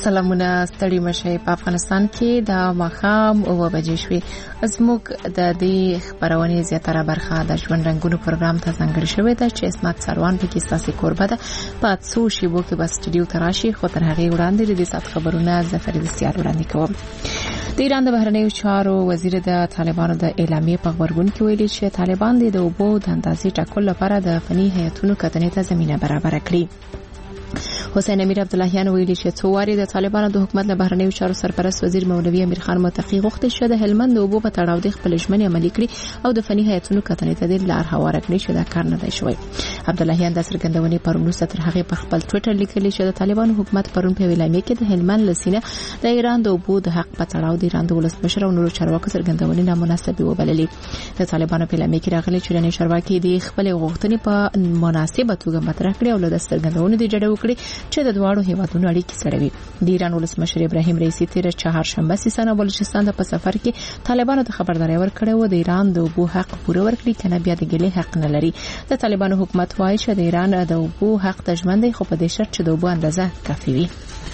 سلامونه ستړي مشي په افغانستان کې د ماښام 9 بجې شوې. زموږ د دې خبرونه زیاتره برخه د ژوند رنگونو پروګرام ته ځانګړې شوې ده چې اسمت سروان پکې ستاسو کوربه ده. په څو شیبو کې بس سټډیو تراشي خو تر هغه وړاندې د دې سات خبرونه ظفر دستیار وړاندې کوم. د ایران د بهرنیو چارو وزیر د طالبانو د اعلامیې په خبرګون کې ویلي چې طالبان د اوبو د اندازې ټاکلو لپاره د فني هیئتونو کتنې ته زمينه برابر کړي. حسین امیر عبداللهیان ویلي چې څو واري د طالبانو د حکومت له بهرنیو چارو سرپرست وزیر مولوی امیر خان متقی غوښتي چې د هلمند د اوبو په تړاو د خپل ژمنې عملي کړي او د فني هیئتونو کتنې ته د لار هواره کړي چې دا کار نه دی شوی. عبداللهیان د څرګندونې پرونو تر هغه په خپل ټوئیټر لیکلي چې د طالبانو حکومت پرون په اعلامیه کې د هلمند لسینه د ایران د اوبو د حق په تړاو د ایران د ولسمشر او نورو چارواکو څرګندونې نامناسبه وبللې. د طالبانو په اعلامیه کې راغلي چې د چارواکي د خپل غوښتنې په مناسبه توګه مطرح کړي او د څرګندونې د جوړ کړي چې د دواړو هیوادونو اړیکې سړوي. د ایران ولسمشر ابراهیم رئیسی تیر چهارشنبه سیستان او بلوچستان ته په سفر کې طالبانو ته خبرداري ورکړه و د ایران د اوبو حق پوره ورکړي کنه بیا د ګلې حق نه لري. د طالبانو حکومت وایي چې د ایران د اوبو حق د ژوند دی خو په دې شرط چې د اوبو اندازه کافي وي.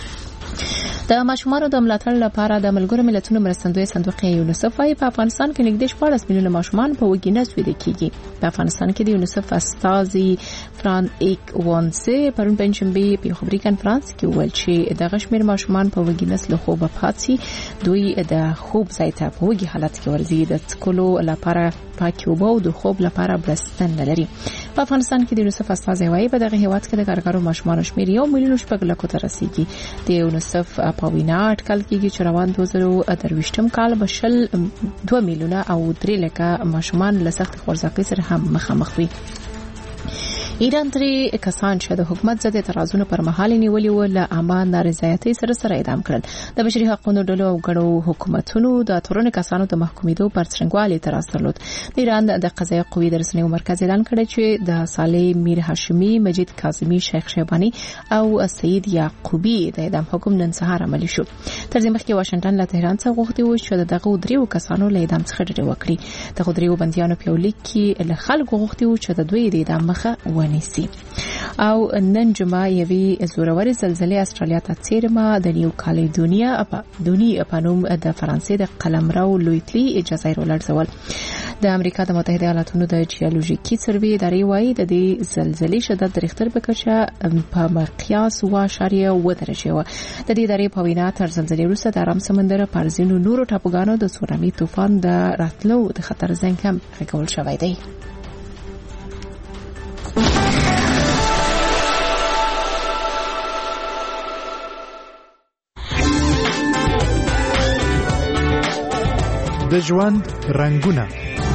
د ماشومانو د ملاتړ لپاره د ملګرو ملتونو مرستندوی صندوق یونیسف وايي په افغانستان کې نږدې 14 میلیونه ماشومان په وګینس ویده کیږي. په افغانستان کې د یونیسف استازي فران ایک وانسه پرون پنځمبه په خبري کانفرنس کې ویل چې د غشمیر ماشومان په وګینس له خوبه پاتې دوی د خوب ځای ته په وګي حالت کې ورځي د څکلو لپاره پاکي اوبه او د خوب لپاره بلستن لري. په افغانستان کې د یونیسف استازي وايي په دغه هیواد کې د کارګرو ماشومان شمیر 1 میلیون شپږ لکو ته رسیدي. د یونیسف په وینا اټکل کېږي چې روان 2023م کال به 2 میلیونه او 3 لکه ماشومان له سخت خورځاکۍ سره هم مخامخ وي. ایران درې کسان چې د حکومت ضد اعتراضونو پر مهال نیولې و له امان نارضایتۍ سره اعدام کړل. د بشري حقوقو ډلو او ګډو حکومتونو د تورن کسانو د محکومیدو پر څرنګوالي اعتراض درلود. د ایران د قضایي قوې د رسنیو مرکز اعلان کړی چې د صالح میر هاشمي، مجید کاظمی، شیخ شیبانی او سید یعقوبی د اعدام حکم نن سهار عملي شو. تر دې مخکې واشنگټن له تهران څخه غوښتي و چې دغه درې کسانو له اعدام څخه ډډه وکړي. دغه درې بنديانو په لیک کې له خلکو غوښتي و چې د دوی د اعدام مخه ونیسي. او نن جمعه یوې زوروري زلزلې استرالیا ته څیرمه د نیو کالیډونیا په نوم د فرانسې د قلمرو لویتلی جزایر ولړزول. د امریکا د متحده ایالاتونو د جیولوژیکي سروې ادارې وايي د دې زلزلې شدت د ریختر په کچه په مقیاس 1.7 درجه و. د دې ادارې په وینا تر زلزلې وروسته د آرام سمندر پر ځینو نورو ټاپوګانو د سونامي طوفان د راتلو د خطر زنګ هم راکول شوی دی. د ژوند رنگونه.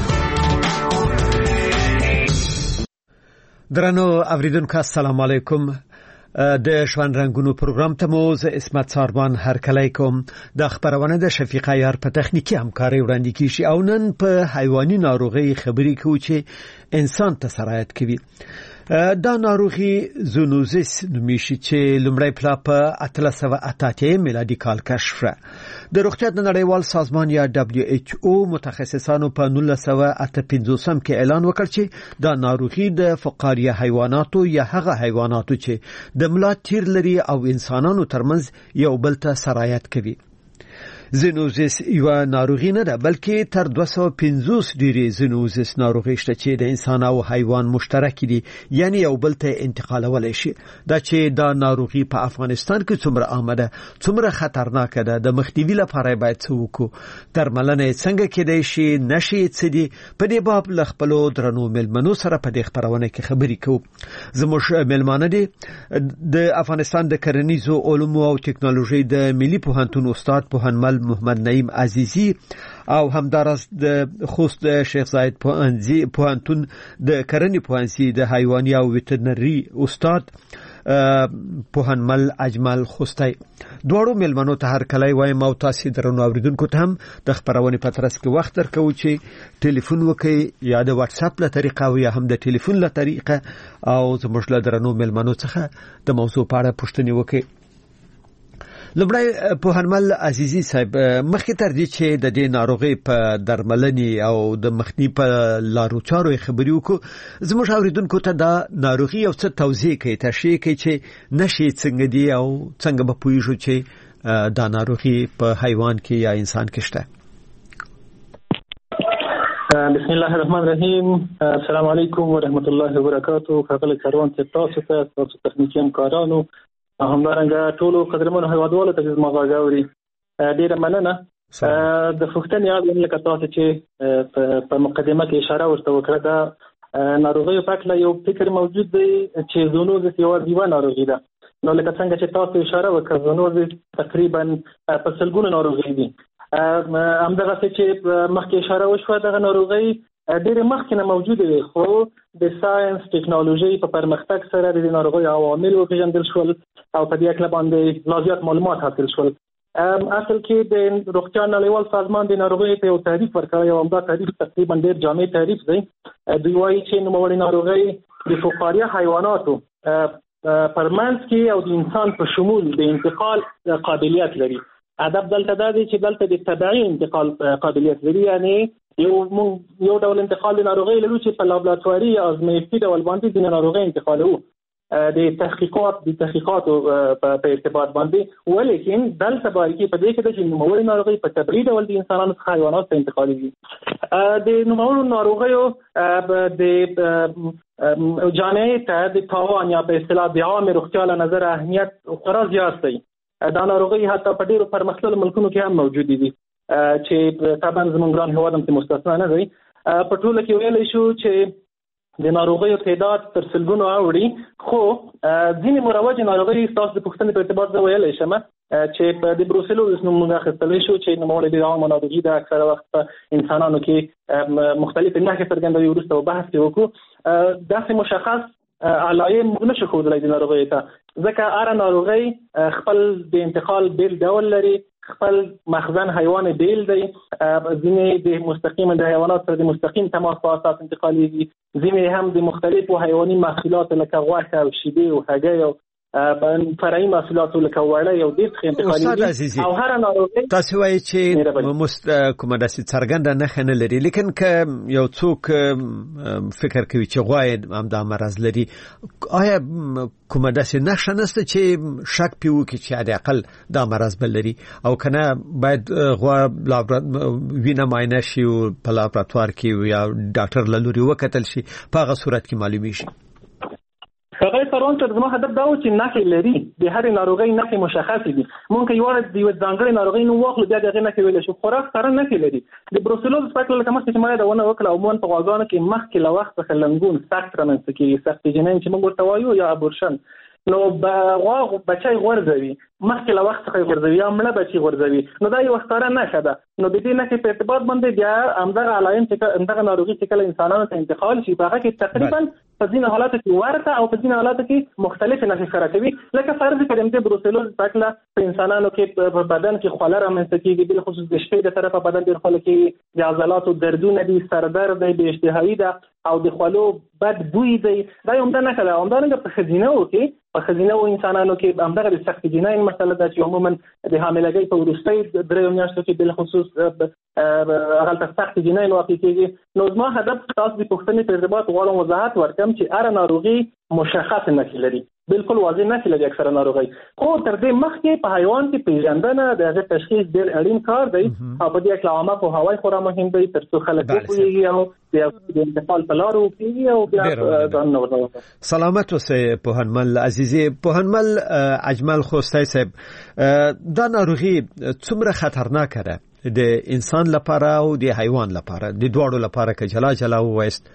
درنو اوریدونکو السلام علیکم. د ژوند رنگونو پروګرام ته مو ز اسمت سروان هرکلی کوم. د خبرونه د شفیقه یار په تخنیکی همکاري وړاندې کیږي او نن په حیواني ناروغي خبرې کوو چې انسان ته سرایت کوي. دا ناروغي زونوزیس نومیږي چې لومړی پلا په 1888 میلادي کال کشف شوه. د روغتیا د نړیوال سازمان یا WHO متخصصانو په 1958 کې اعلان وکړ چې دا ناروغي د فقاریه حیواناتو یا هغه حیواناتو چې د ملا تیر لري او انسانانو ترمنځ یو بل ته سرایت کوي. زینوزیس یو ناروغي نه ده بلکې تر 250 ډیری زینوزیس ناروغي شته چې د انسان او حیوان مشترک دي یعنی یو بل ته انتقالولای شي. دا چې دا ناروغي په افغانستان کې څومره عامه ده څومره خطرناک ده د مخنیوي لپاره باید څه وکړو درملنه څنګه کېدای شي نشي څه دي په دې باب ل خپل درنو ملمنو سره په دې خبرونه کې خبرې کوو. زموږ ملمانه دي د افغانستان د کرنیزو علومو او ټکنالوژي د ملي پوهنتون استاد پوهنمل محمد نعیم عزیزی او همدارس د خوست شیخ زاید پوهنتون د کرنې پوهنځي د حیواني او ویټرنري استاد پوهنمل اجمل خوستی. دوړو ملمنو ته هر کله وایم او تاسو درنو اوریدونکو ته هم د خبرونه په ترڅ کې وخت درکو چې ټلیفون وکي یا د واتس اپ له طریقه او یا هم د ټلیفون له طریقه او زموږ له درنو ملمنو څخه د موضوع په اړه پوښتنه وکي. لومړی پوهنمل عزیزی صاحب مخکې تر دې چې د دې ناروغي په درملنې او د مخنیوي په لارو چارو خبرې وکړو زموږ اوریدونکو ته دا ناروغي او څه توضیح کوي تشریح کوي چې نشي څنګه دی او څنګه به پوهیږو چې دا ناروغي په حیوان کې یا انسان کې شته؟ بسم الله الرحمن الرحیم. السلام علیکم ورحمت الله وبرکاته. خپل کاروان ته تاسو تخنیکی همکارانو همدارنګه ټولو قدرمنو هیوادوالو ته زما غاړوري ډیره مننه. د فوښتنې یاد لکه تاسو چې په مقدمه کې اشاره ورته وکړه، دا ناروغي په اړه یو فکر موجود دی چې زونوزس یو ناروغي ده. نو لکه څنګه چې تاسو اشاره وکړه، زونوزس تقریبا په سلګونو ناروغي دي. همدغه چې مخکې اشاره وشوه، دغه ناروغي ډېر مخکې نه موجوده وي، خو د ساينس ټیکنالوژي په پرمختګ سره د ناروغي عوامل وپېژندل شول او په دې اړه باندې لا زیات معلومات حاصل شول. اصل کې د روغتیا نړیوال سازمان د ناروغي په یو تعریف ورکړی او دا تعریف تقریبا ډېر جامع تعریف دی. دوی وایي چې نوموړی ناروغي د فقاریه حیواناتو پرمنځ کې او د انسان په شمول د انتقال قابلیت لري. ادب دلته دا دی چې دلته د تبعي انتقال قابلیت لري، یعنی یو ډول انتقال د ناروغي لري چې په لابراتواري ازمایښتي ډول باندې د ناروغي انتقالو د تحقیقاتو په ارتباط باندې، ولیکن دلته باندې په دې کې چې نوموړی ناروغي په تبعي ډول د انسانانو څخه حیوانات ته انتقالېږي. د نوموړو ناروغیو د جامعې ته د تاوان یا په اصطلاح د عامه روغتیا له نظره اهمیت خورا زیات دی. دا ناروغي حتی په ډیرو پرمختللو ملکونو کې هم موجود دي چې طبعا زموږ ګران هیواد هم مستثنا نه دی. په ټوله کې ویلی شو چې د ناروغیو تعداد تر سلګونو اوړي، خو ځینې مروجې ناروغۍ تاسو د پوښتنې په ارتباط زه ویلی شم چې په د بروسلوز نوم موږ اخیستلی شو چې نوموړی د عامه ناروغي ده. اکثره وخت په انسانانو کې مختلفې نښې څرګندوي. وروسته به بحث یې وکړو. داسې مشخص علایق موږ نشو ښودلی د ناروغۍ ته، ځکه هره ناروغۍ خپل د انتقال بیل ډول لري، خپل مخزن حیوان بیل دی. ځینې د مستقیم د حیوانات سره د مستقیم تماس په اساس انتقالیږي، ځینې هم د مختلفو حیواني محصولات لکه غوښه او شیدې او هګۍ او فرعي محصولات لکه وړۍ او ډېر څه انتقالیږي. او هر ناروغي تاسو وایي چې کومه داسې څرګنده نښه نه لري، لیکن که یو څوک فکر کوي چې غوا همدا مرض لري، آیا کومه داسې نښه نشته چې شک پې وکړي چې حد اقل دا مرض به لري، او که نه باید غوا وینه معاینه شي او په لابراتوار کې یا ډاکټر له لوري وکتل شي، په هغه صورت کې معلومېږي؟ هغه سرون چې زما هدف دا و چې نښې لري، د هرې ناروغۍ نښې مشخصې دي. مونږ یو ځانګړې ناروغۍ نوم واخلو، بیا د هغې نښې ویلی شو. خورا ښکاره نښې لري. د بروسلوز په هکله لکه مخکې چې ما یادونه وکړه، عموما په غواګانو کې مخکې له وخت څخه لنګون سخت رامنځته کېږي، سخت جنین چې موږ ورته وایو یا ابورشن. نو غوا بچی غورځوي، مخکې له وخت څخه غورځوي یا مړه بچي غورځوي. نو دا یو ښکاره نښه ده. نو د دې نښې په ارتباط باندې بیا همدغه علایق چې همدغه ناروغي چې کله انسانانو ته انتقال شي، په هغه کې تقریبا په ځینو حالاتو کې ورته او په ځینو حالاتو کې مختلفې نښې ښکاره کوي. لکه فرض کړئ د بروسلوز په هکله په انسانانو کې په بدن کې خوله رامنځته کېږي، بالخصوص د شپې د طرفه بدن ډېر خوله کېږي، د عضلاتو دردونه دي، سردرد دی، بې اشتهایي ده او د خولو بد بوی دی. دا یو عمده نښه ده. همدارنګه په ښځینه‌و کې په ښځینه‌و انسانانو کې همدغه د سخت جنین مسله ده چې عموما د حاملګۍ په وروستۍ دریو میاشتو کې بالخصوص هغلته سخت جنین واقع کېږي. نو زما هدف تاسو د پوښتنې په ارتباط غواړم وضاحت ورکړم چې هره ناروغي مشخص نښې لري، بالکل واضح نښې لري اکثره ناروغۍ، خو تر دې مخکې په حیوان کې پیژندنه د هغې تشخیص ډېر اړین کار دی او په دې اړه عامه پوهاوی خورا مهم دی تر څو خلک وپوهېږي او د انتقال په لارو وپوهېږي او بیا ځانونه ورته. سلامت اوسئ پوهنمل عزیزي. پوهنمل اجمل خوستی صاحب، دا ناروغي څومره خطرناکه ده د انسان لپاره او د حیوان لپاره، د دواړو لپاره که جلا جلا ووایست؟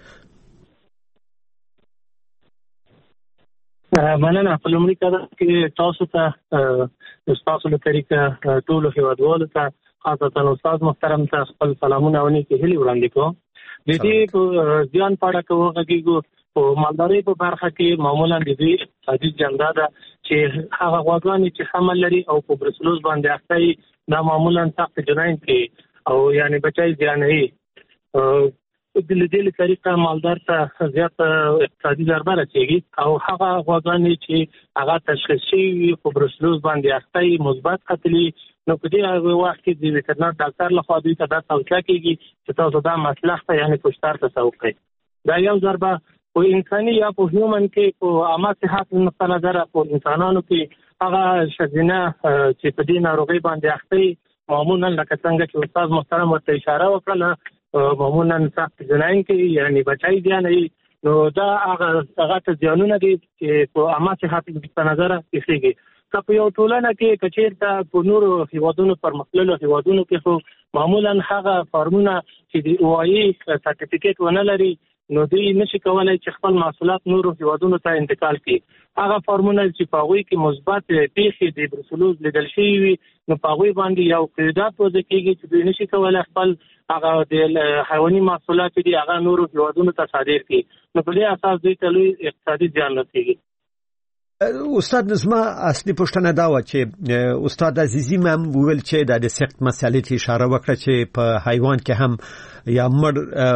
مننه. په لومړي قدم کې تاسو ته ستاسو له طریقه ټولو هیوادوالو ته خاصتا استاد محترم ته خپل سلامونه او نیکې هیلې وړاندې کوم. د دې ځان په اړه که وغږیږو، په مالدارۍ په برخه کې معمولا د دې حدیث جندا ده چې هغه غواګانې چې حمل لري او په بروسلوز باندې اخته وي، دا معمولا سخت جنین کې او یعنی بچی زیانوي. د دې طریقه مالدار ته زیات اقتصادي ضربه رسېږي او هغه غواګانې چې هغه تشخیص شوي په بروسلوز باندې اخته وي، مثبت قتلي، نو په دې وخت کې د ویټرنر ډاکټر لخوا دوی ته دا توصیه کېږي چې تاسو دا مسلخ ته یعنې کشتار تصوف کړئ. دا یو ضربه په انساني یا په هیومن کې په عامه صحت نقطه نظره په انسانانو کې هغه شذینه چې په دې ناروغي باندې اخته معمولا لکه څنګه چې استاد محترم ورته اشاره وکړه معمولا سخت جناین کې یعنی بچای دی نه نو دا هغه ته ځانونه دي چې په عامه صحت په نظر کېږي که په یو ټولنه کې کچیرته په نورو هیوادونو پرمختللو هیوادونو کې خو معمولا هغه فارمونه چې د اوایي سرټیفیکیټ ونه لري نو دوی نشي کولای چې خپل محصولات نورو هیوادونو ته انتقال کړي. هغه فارمونه چې په هغوی کې مثبت پیښې د بروسلوز لیدل شوي وي نو په هغوی باندې یو قرارداد وضع کېږي چې دوی نشي کولای خپل هغه د حیواني محصولات دي هغه نورو هیوادونو ته صادر کړي نو په دې اساس دوی ته لوی اقتصادي زیان رسېږي. استاد نظما اصلي پوښتنه دا و چې استاد عزیزی مم ویل چې د سخت مسالې ته اشاره وکړه چې په حیوان کې هم یا مړ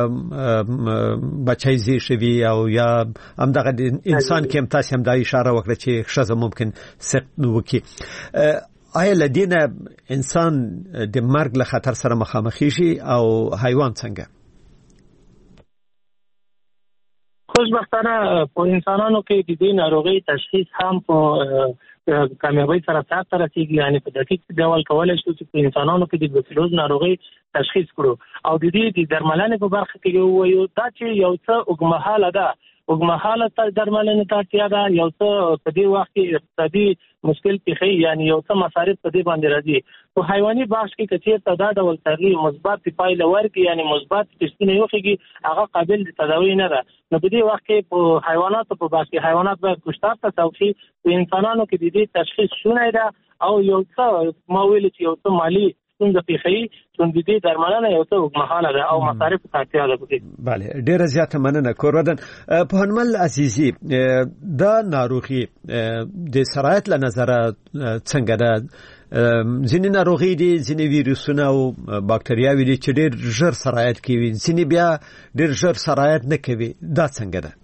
بچای زی شوی او یا هم دغه انسان کې هم تاسو هم دا اشاره وکړه چې شزه ممکن سخت وکړي. آیا لدینه انسان د مرګ له خطر سره مخامخ شي او حیوان څنګه؟ خوشبختانه په انسانانو کې د دې ناروغي تشخیص هم په کامیابی سره سره رسیږي یعنی په دقیق ډول کولای شو چې په انسانانو کې د بروسلوز ناروغي تشخیص کړو او د دې د درملنې په برخه کې یو دا چې یو څه اوږدمهاله ده اوږدمهاله درملنې ته اړتیا ده یو څه په دې وخت کې اقتصادي مشکل پیښي یعنی یو څه مصارف په دې باندې راځي په حیواني بخش کې کچېرته دا ډول تغییر مثبت پایله ورکړي یعنی مثبت تشخیص یوخیږي هغه قابل د تداوی نه ده نو په دې وخت کې په حیواناتو په بخش کې حیوانات باید کشتار ته توفي په انسانانو کې د دې تشخیص شونه ده او یو څه ما ویل چې یو څه مالی څنګه پیښي چې د دې درملنه یو څه وګمحاله ده او مصارف ته اړتیا ده پکې. bale ډیره زیاته مننه کوردن په هنمل عزیزی دا ناروغي د سرایت له نظر څنګه ده ځینې ناروغي دي ځینې ویروسونه او باکتریاوي دي چې ډېر ژر سرایت کوي ځینې بیا ډېر ژر سرایت نه کوي دا څنګه ده؟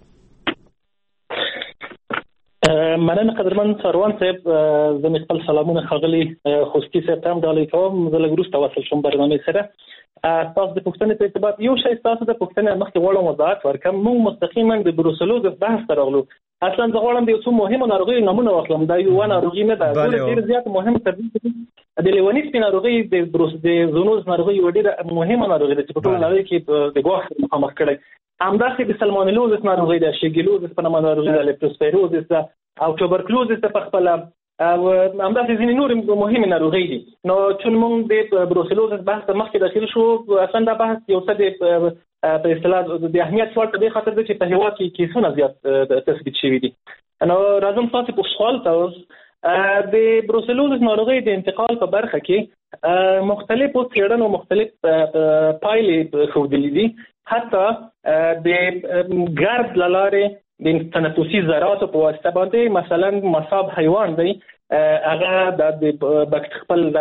مننه قدرمن سروان صاحب زموږ خپل سلامونه خغلی خوشتي صاحب ته هم ډالۍ کوم زه لږ وروسته وصل شوم برنامه سره تاسو د پښتنې په ارتباط یو شی تاسو د پښتنې مخکې غواړم وضاحت ورکړم موږ مستقیما د بروسلوز بحث ته راغلو اصلا زه غواړم د یو څو مهمو ناروغیو نمونه واخلم دا یو ناروغي نه ده ډېر زیات مهم تر د لیونیس ناروغي د زونوز ناروغي یو ډېر مهمه ناروغي ده چې په ټول نړۍ کې د ګواښ مخامخ کړي همداسې د سلمونیلوزس ناروغي ده شیګلوزس په نامه ناروغي ده لیپټوسپیروزس او توبرکلوزس په خپل او همداسې ځینې نور مهمه ناروغي دي نو چې موږ د بروسلوزس بحث مخکې داخل شو اصلا دا بحث یو څه په اصطلاح د اهمیت څوړ په دې خاطر چې په هوا کې کیسونه زیات تثبیت شوي دي نو راځم تاسو په سوال تاسو د بروسلوزس ناروغي د انتقال په برخه کې مختلفو څېړنو مختلف پایلې ښودلې دي حتی د ګرد لاره د تنفسي ذراتو په واسطه باندې مثلا مصاب حیوان دی هغه د خپل د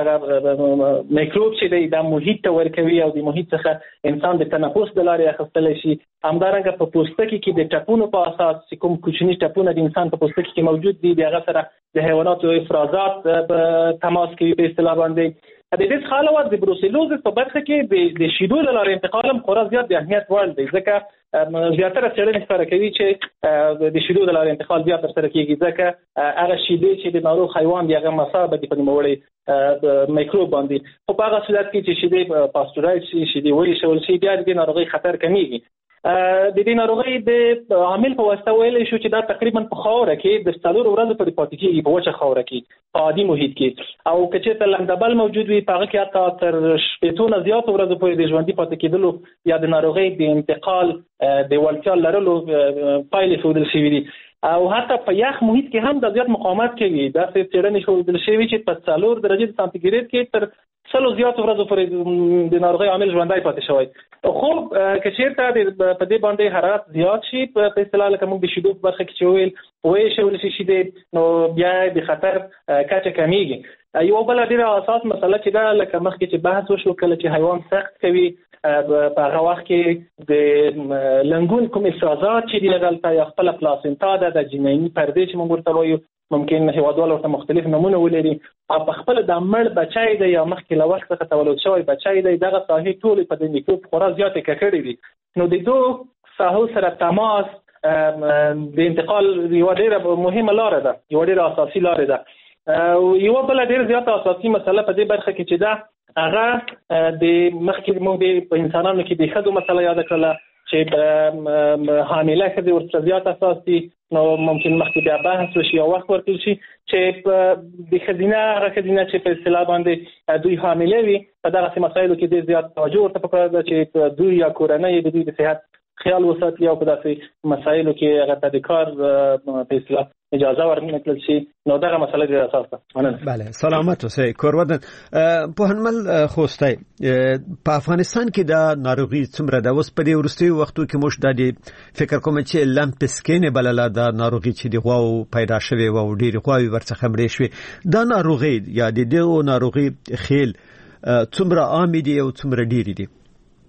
میکروب چې دی د محیط ته ورکوي او د محیط څخه انسان د تنفس د لارې اخیستلی شي همدارنګه په پوستکي کې د ټپونو په اساس چې کوم کوچني ټپونه د انسان په پوستکي کې موجود دي د هغه سره د حیواناتو افرازات تماس کوي په اصطلاح باندې د دې څخه علاوه د بروسلوزس په برخه کې د شیدو د لارې انتقال هم خورا زیات د اهمیت وړ دی ځکه زیاتره څېړنې ښکاره کوي چې د شیدو د لارې انتقال بیا ترسره کېږي ځکه هغه شیدې چې د ناروغ حیوان دي هغه مصابه دي په نوموړي میکروب باندې خو په هغه صورت کې چې شیدې پاستورایز شي شیدې ویشول شي بیا د ناروغۍ خطر کمیږي د دې ناروغۍ د عامل په واسطه ویل شو چې دا تقریبا په خاوره کې د 4 ورځې پورې پاتې کېږي په وچه خاوره کې په عادي محیط کې او که چېرته لندبل موجود وي په هغه کې حتی تر 8 نه زیات ورځې پورې د ژوندي پاتې کېدلو یا د ناروغۍ د انتقال د وړتیا لرلو پایلې ښودل شوي دي او حتی په یخ محیط کې هم د زیات مقاومت کوي دا څېړنې ښودل شوي چې په 4 درجې سانتیګریډ کې تر سلو زیات ورځې پورې د ناروغۍ عامل ژوندی پاتې شوی خو که چېرته په دې باندې حرارت زیات شي په اصطلاح لکه موږ د شیدو په برخه کې چې ویل ویشول شي شیدې نو بیا د خطر کچه کمیږي یو بل ډیره اساس مسله چې دا لکه مخکې چې بحث وشو کله چې حیوان سخت کوي په هغه وخت کې د لنګون کوم افرازات چې دی دلته یا خپل پلاسنتا ده د جنیني پردې چې موږ ورته وایو ممکن هیوادوال ورته مختلف نمونه ولري او په خپل د مړ بچای دی یا مخکې له وخت څخه تولد شوی بچای دی دغه ساحې ټول په د میکروب خورا زیاتې ککړې دي نو د دوه ساحو سره تماس د انتقال یو ډېره مهمه لار ده یو ډېره اساسي لار ده یو بل ډیر زیات اساسي مسله په دې برخه کې چې دا هغه د مخکې موږ په انسانانو کې د خدو مسله یاد کړله چې حامله ښځې ورسره زیات اساس دي نو ممکن مخکې بیا بحث وشي او وخت ورکړل شي چې د ښځینه هغه ښځینه چې په اصطلاح باندې دوی حامله وي په دغسې مسایلو کې ډېر زیات توجه ورته پکار ده چې دوی یا کورنۍ د دوی د صحت خیال وساتي او په داسې مسایلو کې هغه ته د کار په اصطلاح اجازه ورنکړل شي نو دغه مسله ډېره اساس ده. مننه. بله سلامت اوسئ کورودن. پوهنمل خوستی په افغانستان کې د ناروغي څومره ده؟ اوس په دې وروستیو وختو کې موږ د فکر کوم چې لمپسکین بلله د ناروغي چې د غواو پیدا شوی و او ډېرې غواوې ورڅخه مړې شوې دا ناروغي یا د دغو ناروغي خیل څومره عامې دي او څومره ډېرې دي؟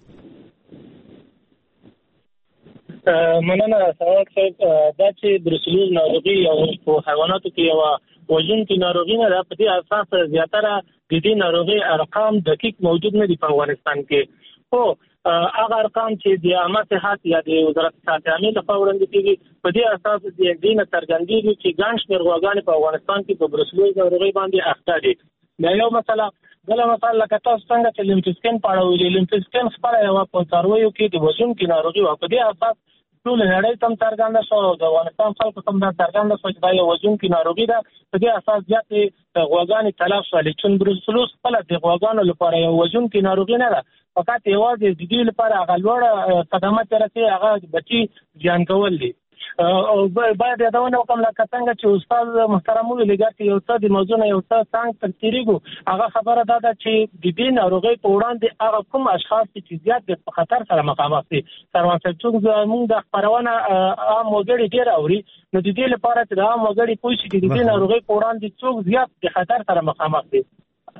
مننه سواد صاحب. دا چې بروسلوز ناروغي او په حیواناتو کې یو وژونکې ناروغي نه ده، په دې اساس زیاتره د دې ناروغي ارقام دقیق موجود نه دي په افغانستان کې. خو هغه ارقام چې د عامه صحت یا د وزارت صحت عامه لخوا وړاندې کېږي په دې اساس د دې نه څرګندېږي چې ګڼ شمېر غواګانې په افغانستان کې په بروسلوز ناروغي باندې اخته دي. دا یو مسله. بله مسله لکه تاسو څنګه چې لمفسکین په اړه ویلي، لمفسکین خپله یوه په څارویو کې د وژونکې ناروغي وه. په دې اساس ټول نړۍ ته څرګنده شو او د افغانستان خلکو ته دا څرګنده شو چې دا یو وژونکې ناروغي ده. په دې اساس زیاتې غواګانې تلف شولې. چون بروسلوز خپله د غواګانو لپاره یو وژونکې ناروغي نه ده، فقط یوازې د دې لپاره هغه لوړه خدمات چې رسي هغه بچي زیان کول دي. او باید یادونه وکړم لکه څنګه چې استاد محترم وویل چې یو څه د موضوع نه یو څه څنګه تفسیریږو، هغه خبره دا ده چې د دې ناروغۍ په وړاندې هغه کوم اشخاص چې زیات د خطر سره مخامخ دي. سروان صاحب چې موږ د خبرونه عام وګړي ډېر اوري، نو د دې لپاره چې د عام وګړي پوه شي چې د دې ناروغۍ په وړاندې څوک زیات د خطر سره مخامخ دي،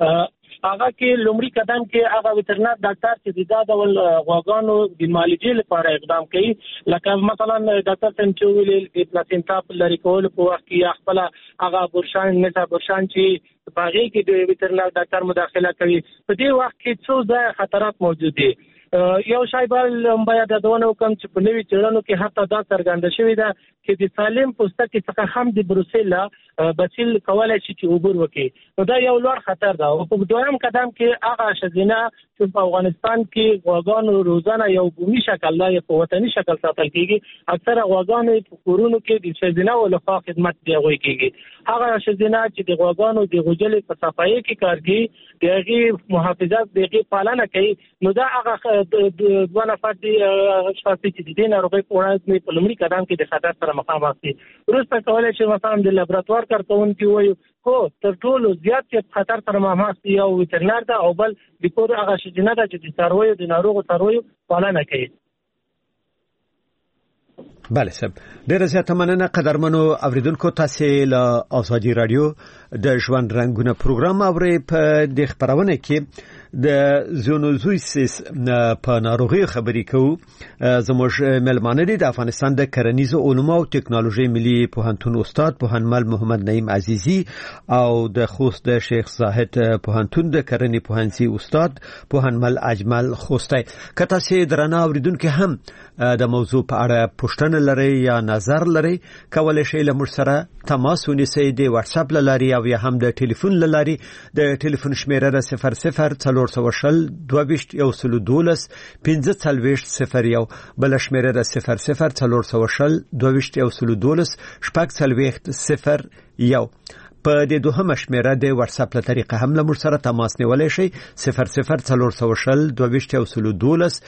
هغه کې لومړی قدم کې هغه وترنر ډاکټر چې دا ډول غواګانو د معالجې لپاره اقدام کوي. لکه مثلا ډاکټر سنچویل د پلاسینتا لري کول په وخت کې خپل هغه بورشان نتا بورشان چې باغې کې د وترنر ډاکټر مداخله کوي. په دې وخت کې څو ځای خطرات موجود دي. یو شای بل باید یادونه وکړم چې په نوي څېړنو کې حتی دا څرګنده شوې ده چې د سالم پوستکي څخه هم د بروسیلا بچیل کولای شي چې عبور وکړي. نو دا یو لوړ خطر ده. او په دویم قدم کې هغه ښځینه چې په افغانستان کې غواګانو روزانه یو بومي شکل یا په وطني شکل ساتل کېږي، اکثره غواګانې په کورونو کې د ښځینه‌و لخوا خدمت دی هغوی کېږي. هغه ښځینه چې د غواګانو د غوجلې په صفایي کې کار کوي، د هغې محافظت د هغې پالنه کوي، نو دا هغه دوه نفر دي اشخاص چې د دې ناروغۍ په وړاندې په لومړي قدم کې د خطر سره مخامخ دي. وروسته کولی شي مثلا د لابراتوار کارکوونکي ووایو خو تر ټولو زیات چې خطر سره مخامخ دي یو وترنر ده او بل د کور هغه ښځینه ده چې د څارویو د ناروغو څارویو پالنه کوي. بله صاحب ډیره زیاته مننه. قدرمنو اوریدونکو تاسو له ازادي رادیو د ژوند رنګونه پروګرام اورئ. په دې خبرونه کې د زونوزویسیس په ناروغي خبرې کوو. زموږ ملمانه دي د افغانستان د کرنیزو علومو او ټکنالوژي ملي پوهنتون استاد پوهنمل محمد نعیم عزیزی او د خوست د شیخ زاهد پوهنتون د کرنې پوهنځي استاد پوهنمل اجمل خوستی. که تاسو درنه اوریدونکو هم د موضوع په اړه پوښتنه لري یا نظر لري کولای شئ له موږ سره تماس ونیسئ د واتس اپ لاري او یا هم د ټلیفون لاري. د ټلیفون شمیره 00 22 112 1540 بل شمیره 00 22 112 1540 په دې دوهمه شمیره د واتس اپ له طریقه هم له موږ سره تماس نیولای شئ 00 22 112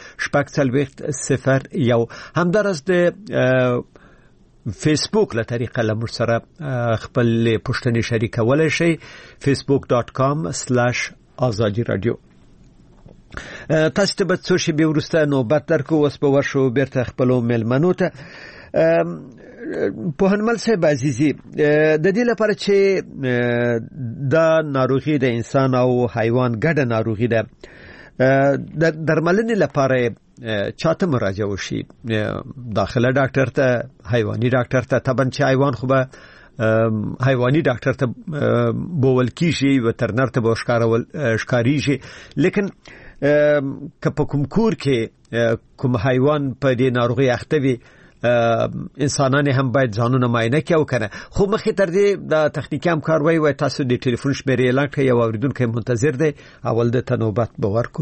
1540 همدارس د فیسبوک له طریقه له موږ سره خپل پوښتنې شریکولای شئ facebook.com/azadi radio. تاسو ته به څو شیبې وروسته نوبت درکو. اوس به ورشو بیرته خپلو مېلمنو ته. پوهنمل صاحب عزیزي د دې لپاره چې دا ناروغي د انسان او حیوان ګډه ناروغي ده د درملنې لپاره چاته مراجعه وشي؟ داخله ډاکټر ته، حیواني ډاکټر ته؟ طبعا چې حیوان خو به حیواني ډاکټر ته بوول کیږي، وترنر ته به ښکاریږي، لیکن که په کوم کور کې کوم حیوان په دې ناروغي اخته وي انسانان هم باید ځانونه معاینه کړي او کنه. خو مخکې تر دې د تخنیکی همکار وای تاسو د ټلیفون شمیرې اعلان کړئ، یو اوریدونکو منتظر دی، اول د تنوبت باور کو.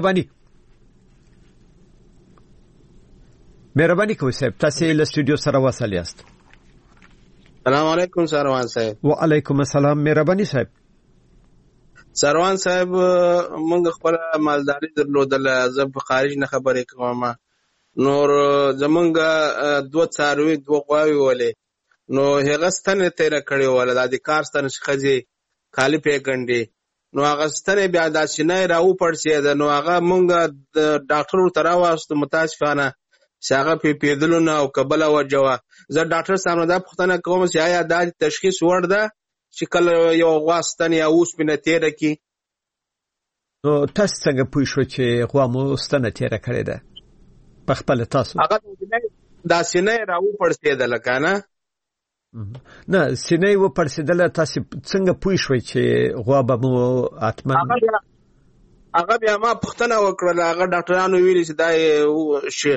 مهرباني کوئ صاحب، تاسو له استودیو سره وصل یاست. السلام علیکم سروان صاحب. وعلیکم السلام. مهرباني صاحب. سروان صاحب موږ خپل مالداري درلودله، زه په خارج نه خبرې کوم. نور زمونږ دوه څاروي دوه غواوې ولې، نو هغه ستنې تیره کړې وله، د کار ستنې ښځې کالي پې ګنډې، نو هغه ستنې بیا دا سینه یې راوپړسېده، نو هغه موږ د ډاکټر ورته راوستو متاسفانه چې هغه پیپېدلو نه او که بله وجه وه. زه ډاکټر صاحب نه دا پوښتنه کوم چې آیا دا تشخیص وړ ده چې کله یو غوا ستن یا اوسپنه تیره کړي؟ نو تاسو څنګه پوه شوئ چې غوا مو ستنه تیره کړې ده په خپله تاسو؟ هغه دا سینه یې راوپړسېدله که نه؟ نه، سینه یې وپړسېدله. تاسو څنګه پوه شوئ چې غوا به مو حتما؟ هغه بیا ما پوښتنه وکړله، هغه ډاکټرانو ویلي چې دا یې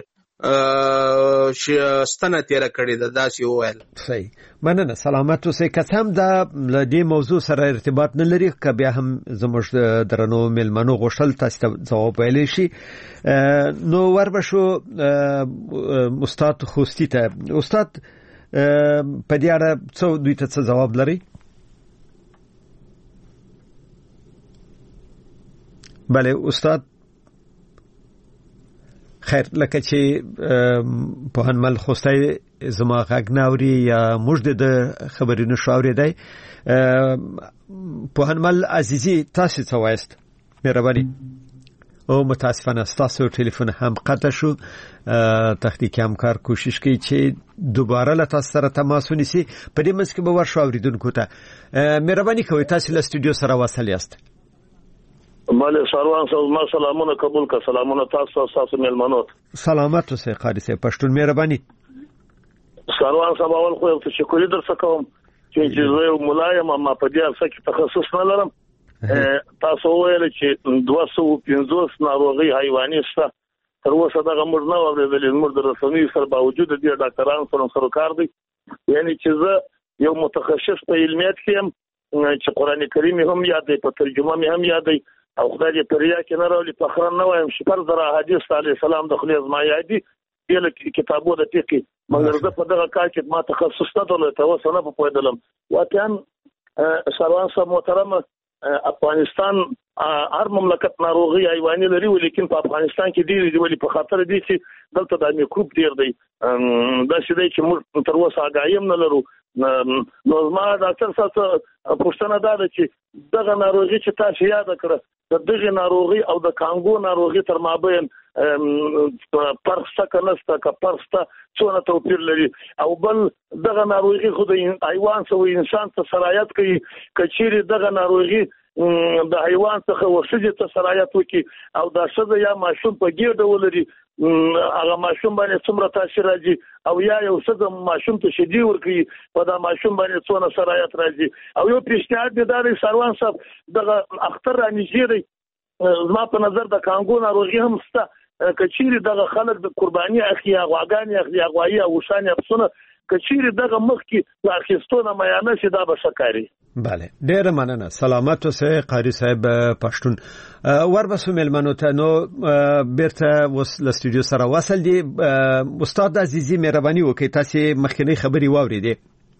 ستنه تیره کړې ده، داسې وویل. صحیح، مننه، سلامت اوسئ. که څه هم دا له دې موضوع سره ارتباط نه لري، که بیا هم زموږ درنو میلمنو غوښتل تاسو ته ځواب ویلی شي. نو وربشو استاد خوستی ته. استاد په دې اړه دوی ته څه ځواب لري؟ بله استاد. خیر، لکه چې پوهنمل خوستی زما غږ نه اوري یا موږ د خبرونو شو اورېدی. پوهنمل عزیزي تاسو څه وایست؟ مهرباني. او متاسفانه ستاسو ټلیفون هم قطع شو. تخنیکی همکار کوشش کوي چې دوباره له تاسو سره تماس ونیسي. په دې منځ کې به ورشو اوریدونکو ته مهرباني کوئ تاسو له استودیو سره وصل یاست. بله سروان صاحب، ما سلامونه قبول کا. سلامونه تاسو میلمنو. سلامت اوسئ قاری صاحب. پښتون مهرباني. سروان صاحب اول خو یو تشکر درڅ کوم چې زه یو ملایم، ما په دې اړه کې تخصص نه لرم. تاسو ویل چې 250 ناروغي حیواني شته، تر اوسه دغه موږ نه اورېدلې. موږ د رسنیو سره باوجود د ډاکټرانو سره کار دی، یعنی چې زه یو متخصص په علمیت کې یم، چې قرآن کریم هم یاد دی، په ترجمه مې هم یاد دی، او خدای دې په ریا کې نه راولي، فخر نه وایم. شکر زره حدیث علیه السلام د خلی ازما یادي دله کتابو د فقه، مګر زه په دغه کار کې ما تخصص نه درلود، اوس نه پوهېدلم. واقعا سروان صاحب محترم، افغانستان هر مملکت ناروغي حیواني لري، ولیکن په افغانستان کې ډېر دي، ولې په خاطر دي چې دلته د میکروب ډېر دی. دا چې دی چې موږ تر اوسه آګاهي هم نه لرو. نو زما ډاکټر صاحب پوښتنه دا ده چې دغه ناروغي چې تاسو یاد کړه، د دغه ناروغي او د کانګو ناروغي تر مابین فرق شته که نشته، که فرق شته څونه توپیر لري؟ او بل دغه ناروغي خو د حیوان سره انسان ته سرایت کوي، که چیرې دغه ناروغي د حیوان څخه ورشي ته سرایت وکړي او دا ښځه یا ماشوم په ګیر ډول لري، هغه ماشوم باندې څومره تاثیر راځي، او یا یو ښځه ماشوم ته شیدې ورکوي په دا ماشوم باندې څونه سرایت راځي. او یو پیشنهاد دی دا دی سروان صاحب، دغه اختر رانږدې دی، زما په نظر د کانګو ناروغي هم شته، که چیرې دغه خلک د قرباني اخلي، غواګانې اخلي، غوایي او اوښانې او پسونه، که چیرې دغه مخکې د اخیستو نه میانه شي دا به ښه کاري. بله، ډیره مننه. سلامت اوسئ قاری صاحب پښتون. وربسو میلمنو ته نو بیرته له استودیو سره وصل دي. استاد عزیزي مهرباني وکړئ، تاسو مخکنی خبري واوریدې.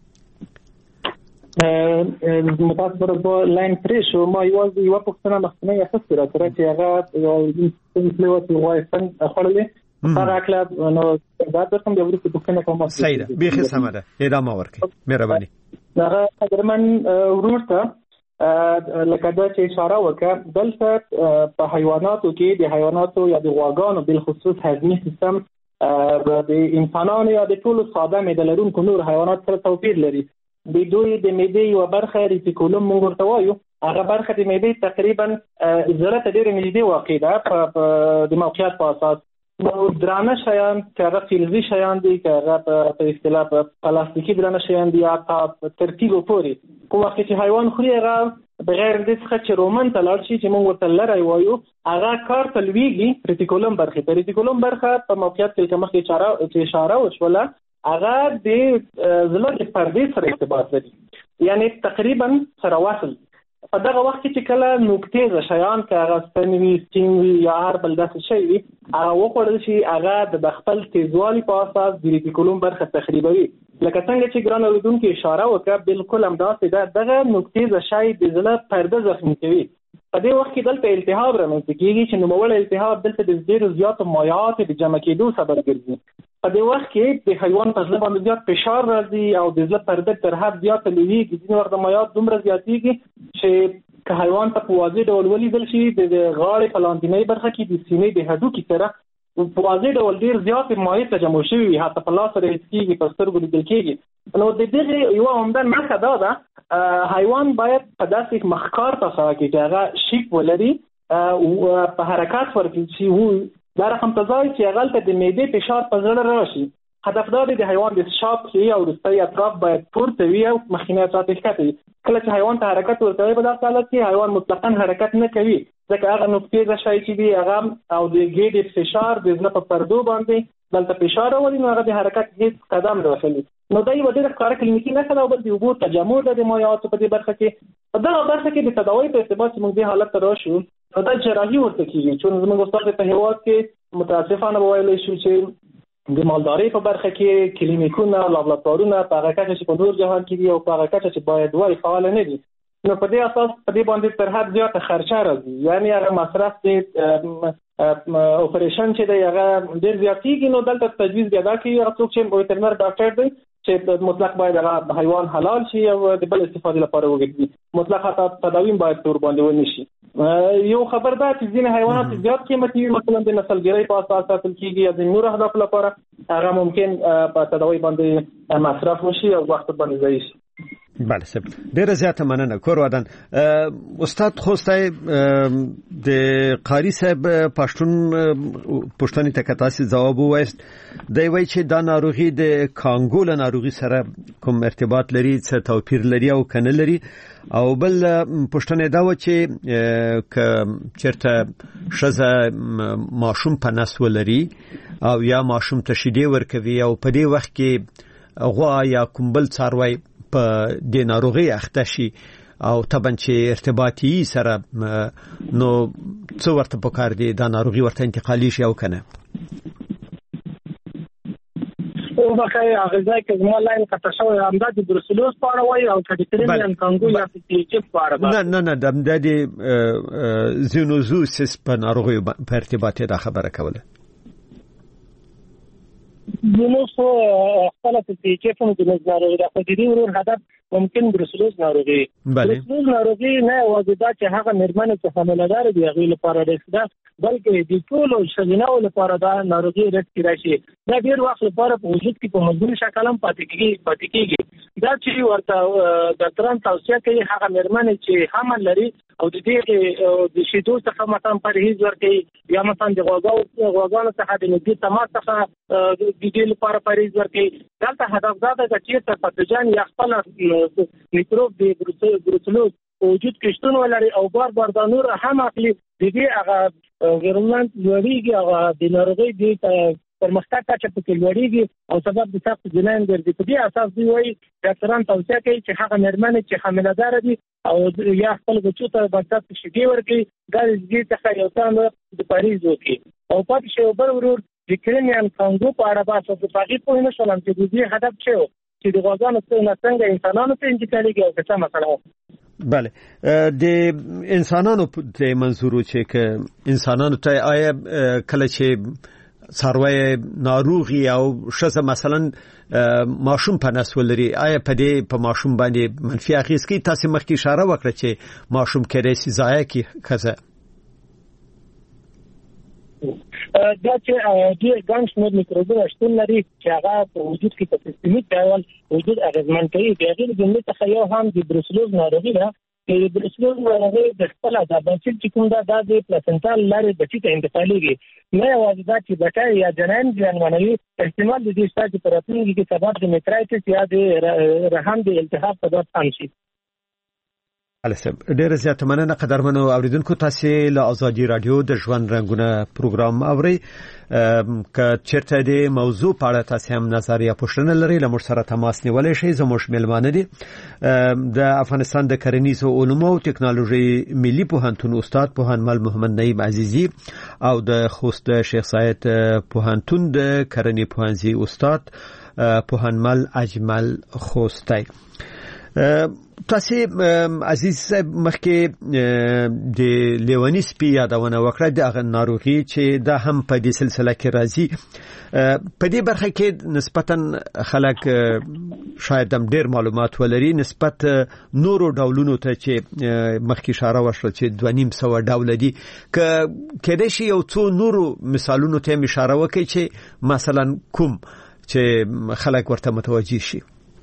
متاسفانه په لاین پرې شو، ما یو پوښتنه مخکنی اخیستې را کړه چې هغه یو څه وایي څنګه خړلې راکله، نو دا تاسو به ورته پوښتنه کوم. صحیح ده، به سمه ده، ادامه ورکړئ مهرباني. هغه قدرمن ورته لکه دا چې اشاره وکړه، دلته په حیواناتو کې د حیواناتو یا د غواګانو بل خصوص هضمي سیستم د انسانانو یا د ټولو ساده معده لرونکو نور حیوانات سره توپیر لري. د دوی د معدې یو برخه ریټیکولوم موږ ورته وایو، هغه برخه د معدې تقریبا زړه ته ډېره نږدې واقع ده په د موقعیت په اساس. نو درانه شیان که هغه فلزي شیان دي، که هغه په اصطلاح پلاستیکي درانه شیان دي، یا ترتیب پورې کوم وخت چې حیوان خوري هغه بغیر د څه چې رومن ته لاړ شي چې موږ ورته لری وایو هغه کار تلویږي ریټیکولم برخه په موقعیت کې کومه اشاره وشوله هغه د زړه د پردې سره ارتباط لري یعنی تقریبا سره وصل په دغه وخت کې چې کله نقطې شیان که هغه سپینوي سپینوي یا هر بل داسې شی وي هغه وخوړل شي هغه د خپل تیزوالي په اساس د ریټیکولم برخه تخریبوي لکه څنګه چې ګران اوریدونکو اشاره وکړه بالکل همداسې ده دغه نقطې شی د زړه پرده زخمي کوي په دې وخت کې دلته التهاب رامنځته کېږي چې نوموړی التهاب دلته د ډېرو زیاتو مایعاتو د جمع کېدو سبب ګرځي په دې وخت کې د حیوان په زړه باندې زیات فشار راځي او د زړه پرده تر حد زیاته لویږي ځینې وخت د مایعات دومره زیاتېږي چې که حیوان ته په واضح ډول ولیدل شي د غاړې په لاندنۍ برخه کې د سینې د هډوکي سره په واضح ډول ډېر زیاتې مایع تجمع شوي وي حتی په لاس سره حس کېږي په سترګو لیدل کېږي نو د دغې یوه عمده نښه دا ده حیوان باید په داسې مخکار تسا کې چې هغه شیپ ولري په حرکات ورکړي چې دا رقم ته ځای چې هغلته د معدې فشار په زړه راشي هدف دا دی د حیوان د شاپ کې او وروستی اطراف باید پورته وي او مخکینی اطراف ښکته وي کله چې حیوان ته حرکت ورکوي په داسې حالت کې حیوان مطلقاً حرکت نه کوي ځکه هغه نقطې شی چې دي هغه او د ګېډې فشار د زړه په پردو باندې دلته فشار راولي نو هغه د حرکت هیڅ قدم نه اخلي نو دا یوه ډېره ښکاره کلینیکي نښه ده او بل د اوبو تجمع ده د مایعاتو په دې برخه کې په دغه برخه کې د تداوۍ په ارتباط چې موږ دې حالت ته راشو نو دا جراحي ورته کېږي چې زموږ استاد په هېواد کې متاسفانه به ویلی شو چې د مالدارۍ په برخه کې کلینیکونه لابراتوارونه په هغه کچه چې په نور جهان کې دي او په هغه کچه چې باید وایي فعاله نه دي نو په دې اساس په دې باندې تر حد زیاته خرچه راځي یعنی هغه مصرف د اپریشن چې دی هغه ډېر زیاتېږي نو دلته تجویز بیا دا کوي هغه څوک چې ویټرنر ډاکټر دی چې مطلق باید هغه حیوان حلال شي او د بل استفادې لپاره وګرځي مطلق حتی تداویم باید تور باندې ونی شي یو خبر ده چې ځینې حیوانات زیات قیمتي وي مثلا د نسلګرۍ په اساس ساتل کېږي یا د نورو اهدافو لپاره هغه ممکن په تداوی باندې مصرف وشي او وخت باندې ضایع شي بله صاحب ډیره زیاته مننه کور ودان استاد خوستای د قاری صاحب پښتون ته کتاسي جواب وایست دی وای چې دا ناروغي د کانګو له ناروغي سره کوم ارتباط لري څه توپیر لري او کنه لري او بل پښتون دا و چې چرته شزه ماشوم په نس ولري او یا ماشوم ته شیدې ورکوي او په دې وخت کې غوا یا کومبل څاروي په د ناروغي اخته شي او طبعا چې ارتباطي سره نو څو ورته پکار دي دا ناروغي ورته انتقالي شي او کنه او بخای اغزای که زما لاین قطع شوی امداد بروسلوز په اړه وایي او کډیټرین کانګو یا پیچف په اړه نه د امداد زینوزوسس په ناروغي په ارتباط دا خبره کوله زینوس خپل پیچف هم د ناروغي د خديري ورور هدف ممکن بروسلوز ناروغي بروسلوز ناروغي نه واجبه چې هغه مرمنه چې حامله‌دار دي هغه لپاره ده بلکې د ټول شګناو لپاره دا ناروغي راتلی راشي دا ډیر وخت لپاره په وجود کې په مجبوري شکل هم پاتې کیږي دا چې ورته ډاکټران توصیه کوي هغه مرمنه چې حمل لري او د دې د شیدو څخه مثلا پرهیز ورکړي یا مثلا د غوګانو څخه د نږدې تماس څخه د دې لپاره پرهیز ورکړي دلته هدف دا ده چې پاتوجن یا خپل میکروب د بروسلوز وجود کې شتون ولري او بار دا نور هم اخلي د دې هغه ویرولنت لوړیږي هغه د ناروغي د پرمختګ کچه په کې لوړیږي او سبب د سخت جنین ګرځي په دې اساس دی وایي ډاکټران توصیه کوي چې هغه مرمنه چې حامله‌دار دي او یا خپل بچو ته بچات شیدې ورکړي دا دې څخه یو څه د پریز وکړي او پاتې شی بل ورور د کرینیان کانګو په اړه بحث وکړي په دې پوه نه شولم چې دې هدف څه چې د غوږانو څنګه انسانانو ته انتقالېږي او څه مسله بله د انسانانو ته منظور چې انسانانو ته آیا کله چې څاروي ناروغي او شزه مثلا ماشوم په نس ولري آیا په دې په ماشوم باندې منفي اغیز کوي تاسو مخکې اشاره وکړه چې ماشوم کېدای شي ضایع کی خزه دا چې د ګانش نور میکروبونه شتون لري چې هغه په وجود کې په سیستمیک ډول وجود اغیزمن کوي د هغې د جملې څخه یو هم د بروسلوز ناروغي ده چې د بروسلوز ناروغي د خپله د بچي چې کوم دا د پلاسنټال لارې بچي ته انتقالېږي نه یوازې دا چې بچی یا جنین زیانمنوي احتمال د دې شته چې په راتلونکي کې سبب د میټرایټس یا د رحم د التهاب سبب هم شي ډېر زیات مننه قدرمنو اوریدونکو تاسو له ازادي رادیو د ژوند رنگونه پروګرام اوري که چیرته د موضوع په اړه تاسو هم نظر یا پوښتنه لرئ له موږ سره تماس نیولای شئ زموږ میلمانه دي د افغانستان د کرنیزو علومو او ټکنالوژي ملي پوهنتون استاد پوهنمل محمد نعیم عزیزی او د خوست شیخ زاید پوهنتون د کرنې پوهنځي استاد پوهنمل اجمل خوستی. تاسو عزیز صاحب مخکې د لیونی سپي یادونه وکړه د ناروغي چې دا هم په دې سلسله کې راځي. په دې برخه کې نسبتاً خلک شاید هم ډېر معلومات ولري نسبت نورو ډولونو ته چې مخکې اشاره وشوه چې 250 ډول دي کېدای شي یو څو نورو مثالونو ته اشاره وکړي چې مثلا کوم چې خلک ورته متوجي شي.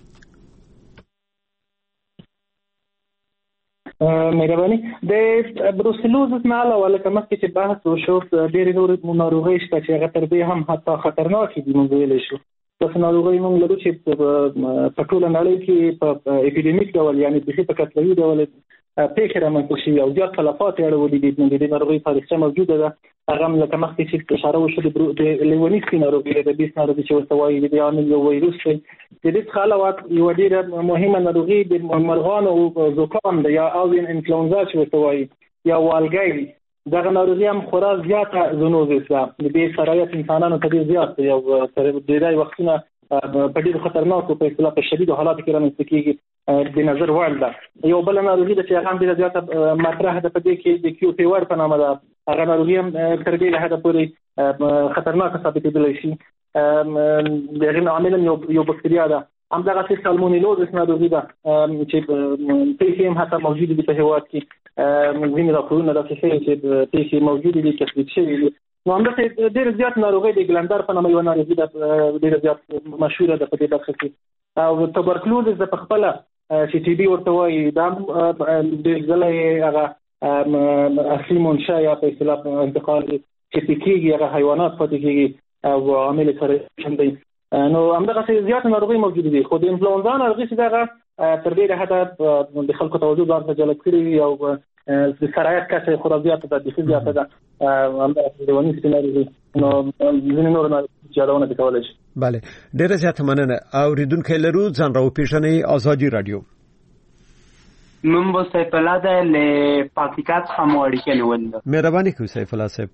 مهرباني د بروسلوزس نه علاوه لکه مخکې چې بحث وشو ډېرې نورې ناروغۍ شته چې هغه تر دې هم حتی خطرناکې دي موږ ویلی شو. داسې ناروغۍ موږ لرو چې په ټوله نړۍ کې په اپیډیمیک ډول یعنې بیخي په کتلوي ډول پیښې رامنځته شوي او زیات تلفات یې اړولي دي. د دې ناروغۍ تاریخچه موجوده ده. هغه هم لکه مخکې چې اشاره وشوه د لیوني سپي ناروغي د بیس ناروغي چې ورته وایي د عامل یو ویروس دی. د دې څخه علاوه یوه ډېره مهمه ناروغي د مرغانو زکام ده یا آوین انفلونزا چې ورته وایي یا والګی دی. دغه ناروغي هم خورا زیاته زونوزس ده. د دې سرایت انسانانو ته ډېر زیات دی او ډېری وختونه په ډېرو خطرناکو په اصطلاح په شدیدو حالاتو کې رامنځته کېږي. د نظر وړ ده. یو بله ناروغي ده چې هغه هم ډېره زیاته مطرح ده په دې کې د کیو فیور په نامه ده. هغه ناروغي هم تر ډېره حده پورې خطرناکه ثابتېدلی شي. د هغې عامل هم یو بکتریا ده. همدغسې سالمونیلوزس ناروغي ده چې پیښې هم حتی موجودې دي په هېواد کې. ځینې راپورونه داسې ښیي چې پیښې موجودې دي تثبیت شوي دي. نو همداسې ډېر زیات ناروغۍ د ګلندر په نامه یوه ناروغي ده ډېره زیات مشهوره ده په دې برخه کې. او توبرکلوزس ده په خپله چې ټي بي ورته وایي دا هم ډېر ځله یې هغه اصلي منشا یا په اصطلاح انتقال چې کېږي هغه حیوانات پاتې کېږي او عامل سره شم دی. نو همدغسې زیات ناروغۍ موجودې دي. خو د انفلونزا ناروغي چې دغه تر ډېره حده د خلکو توجه ځان ته جلب کړي وي او د سرایت کچه یې خورا زیاته ده بیخي زیاته ده. همدغسې لیوني سپي ناروغي نو ځینې نور ناروغي یادونه دې کولی شي. بله ډېره زیاته مننه. اوریدونکی لرو ځان راوپېژنئ. ازادي رادیو من با سیف الله ده له پاکستان څخه مو اړیکه نیولې. مهرباني کوئ سیف الله صاحب.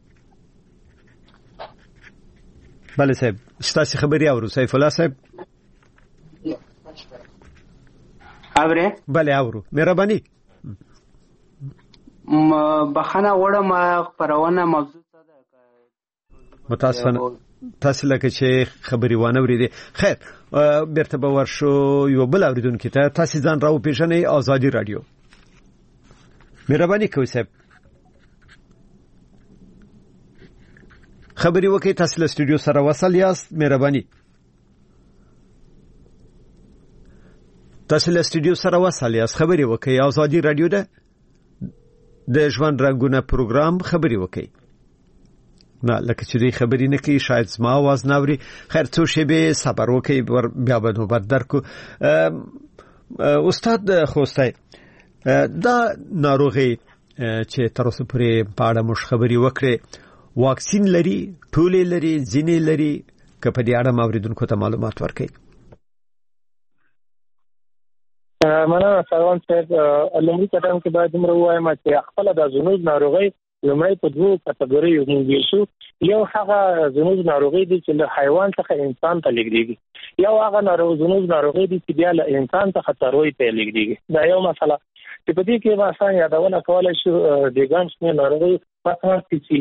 بله صاحب ستاسو خبري اورو. سیف الله صاحب اوره؟ بله اورو. مهرباني بخښنه غواړم خپرونه موضوع څه ده؟ متاسفانه تاسو لکه چې خبري وانه ورېدې. خیر بیرته به ورشو یو بل اوریدونکي ته. تاسو ځان راوپېژنئ. ازادي رادیو مهرباني کوئ صاحب خبري وکړئ. تاسو له سټوډیو سره وصل یاست. مهرباني تاسو له سټوډیو سره وصل یاست. خبري وکړئ. ازادي رادیو ده د ژوند رنگونه پروګرام. خبري وکړئ. نه لکه چې دوی خبرې نه کوي شاید زما आवाज نه اوري. خیر څو شیبې صبر وکړئ بیا به نوبت درکو. استاد خوستی دا ناروغي چې تر اوسه پورې په اړه موږ خبرې وکړې واکسین لري ټولې لري ځینې لري که په دې اړه اوریدونکو ته معلومات ورکړئ. مننه سروان صاحب. لومړي قدم کې باید دومره ووایم چې خپله د زونوز ناروغۍ لومړی په دوو کټګوریو موږ شو. یو هغه زونوز ناروغي دي چې له حیوان څخه انسان ته لیږدېږي. یو هغه زونوز ناروغي دي چې بیا له انسان څخه څاروي ته لیږدېږي. دا یو مسله چې په دې کې به آسان یادونه کولی شو. د ګڼ شمېر ناروغۍ مثلا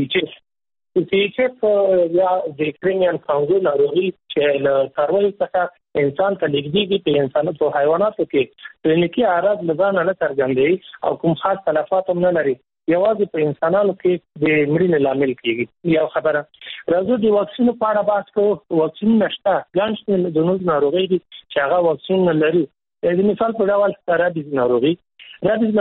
PCHF یا د کرینیال کانګو ناروغي چې له څاروي څخه انسان ته لیږدېږي په انسانانو په حیواناتو کې کلینیکي اعراض له ځانه نه څرګندوي او کوم خاص تلفات هم نه لري. یوازې په انسانانو کې د مړینې لامل کېږي. یو خبره. راځو د واکسینو په اړه بحث کوو. واکسین نشته. ګڼ شمېر زونوز ناروغۍ دي چې هغه واکسین نه لري. د مثال په ډول رابیز ناروغي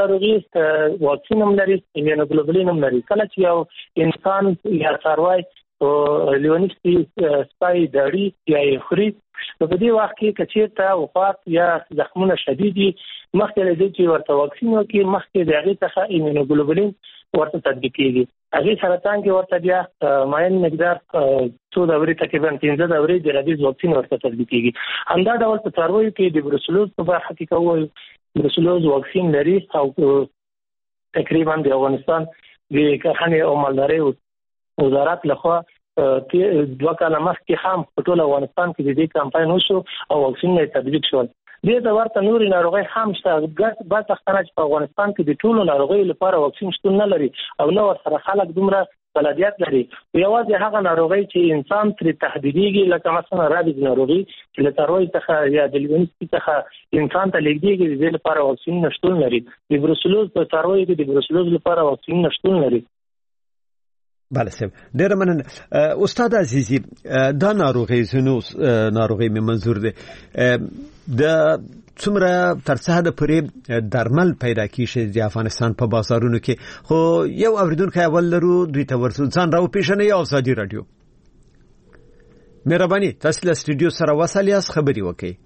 واکسین هم لري ایمونوګلوبولین هم لري. کله چې یو انسان یا څاروی او لیونیستي سپای دړي یا خوري په دې وخت کې کچېرته وفات یا زخمونه شديدي مخکې لدې چې ورته واکسین وکړي مخکې د هغې څخه ایمونوګلوبولین ورته تطبیق کېږي. هغې سرطان کې ورته بیا معین مقدار څو دورې تقریبا 15 دورې د رابیز واکسین ورته تطبیق کېږي. همدا ډول په څارویو کې د بروسلوز په برخه کې کوو بروسلوز واکسین لري او تقریبا د افغانستان د کرهڼې او مالدارۍ وزارت لخوا 2 کاله مخکې هم په ټول افغانستان کې د دې کمپاین وشو او واکسینونه تطبیق شول. دې د ورته نوري ناروغي هم شته بعض وختونه چې په افغانستان کې د ټولو ناروغیو لپاره واکسین شتون نه لري او نو سره خلک دومره بلدیت لري. یوازې هغه ناروغي چې انسان تر تهدیديږي لکه مثلا رابیز ناروغي چې له څاروي څخه یا د لیونیستي څخه انسان ته لګيږي د دې لپاره واکسین نشټون لري. د بروسلوز په څاروي کې د بروسلوز لپاره واکسین نشټون لري. بله سم ډیر مننه استاد عزیزي دا ناروغي زنو ناروغي می منظور ده د څومره ترڅه د پرې درمل پیدا کیږي د افغانستان په بازارونو کې خو یو اوریدونکو اول لرو دوی ته ورسو ځان راو پیژنې او ازادي رادیو مهرباني تاسو له سټوډیو سره وصلیاس خبري وکړئ.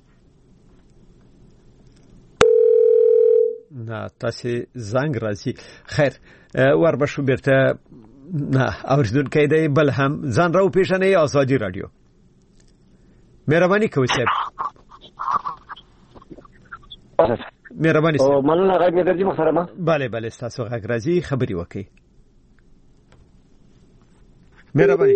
نه تاسو زنګ راځي خیر وربشو بیرته نه اوریدونکو دی بل هم ځان راو پیژنې ازادي رادیو مهرباني کوئ صاحب مهرباني او مننه غږ درځي محترمه. بله تاسو غږ راځي خبري وکړئ مهرباني.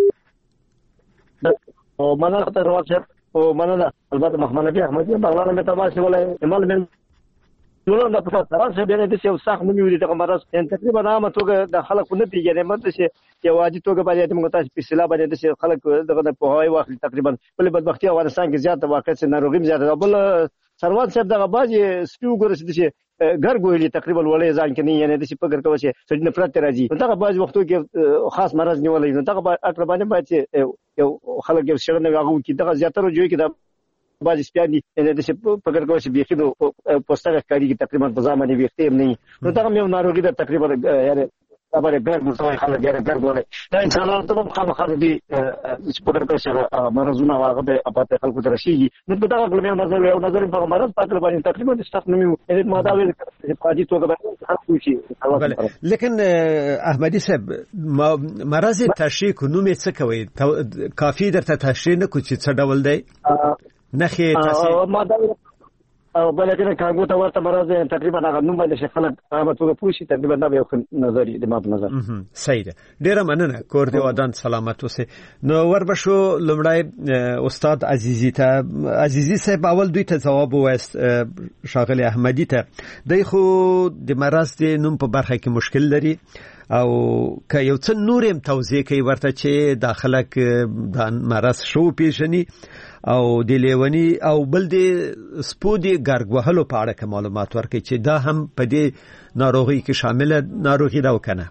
او مننه ته راځم او مننه البته محمد نبی احمدی بغلان مې تماشه ولای ایمال من نو نه په تاسو سره به د یو څاخ مې ویل د مرز ان تقریبا عامه توګه د خلکو نه پیژنې مته چې یو واجب توګه باندې موږ تاسو په سلا باندې د خلک دغه په هواي واخلي تقریبا په بدبختي افغانستان کې زیاته واقع ناروغي زیاته بل سروان صاحب دغه باجی سپیو ګورس دي چې ګر ګویلی تقریبا ولې ځان کې نه یعنی د شي په ګر کوي چې سړي نفرت راځي دغه باجی وختو کې خاص مرز نیولې نو دغه اقربانه باندې یو خلک یو شرنه هغه کې دغه زیاتره جوړي کې بعض سپیانی د شي په ګر کوي چې بيخي پوسټر کاری کې تقریبا په ځامنې ویختې نه نو دغه یو ناروغي د تقریبا یعنی خبره ګر مسوي خلک یې ګر غوړي دا انسانانو ته هم خلک دي چې په ګر کوي چې مرزونه واغه به اپاته خلکو ته راشي نو په دغه نظر په مرز پاتره باندې تقریبا د سټاف نومي د ماده ویل چې پاجي توګه باندې خلکو شي. لیکن احمدي صاحب مرز تشریح کو نوم څه کوي کافي درته تشریح نه کوي چې څه ډول دی نخي تاسو ماده او بلکې کاغو ته ورته مرز تقریبا هغه نوم باندې خلک هغه توګه پوښي تقریبا دا یو نظری د ماده نظر صحیح ده. ډیره مننه کور دی ودان سلامت اوسه. نو وربشو لمړی استاد عزیزي صاحب اول دوی ته جواب وایست شاغلی احمدی ته دای خو د مرز د نوم په برخه کې مشکل لري او که یو څه نورم توضیح کوي ورته چې داخلك د مرز شو پیژني او د لیونی او بل د سپودي ګرګ وهلو په اړه معلومات ورکړي چې دا هم په دې ناروغي کې شامل ناروغي دا وکنه.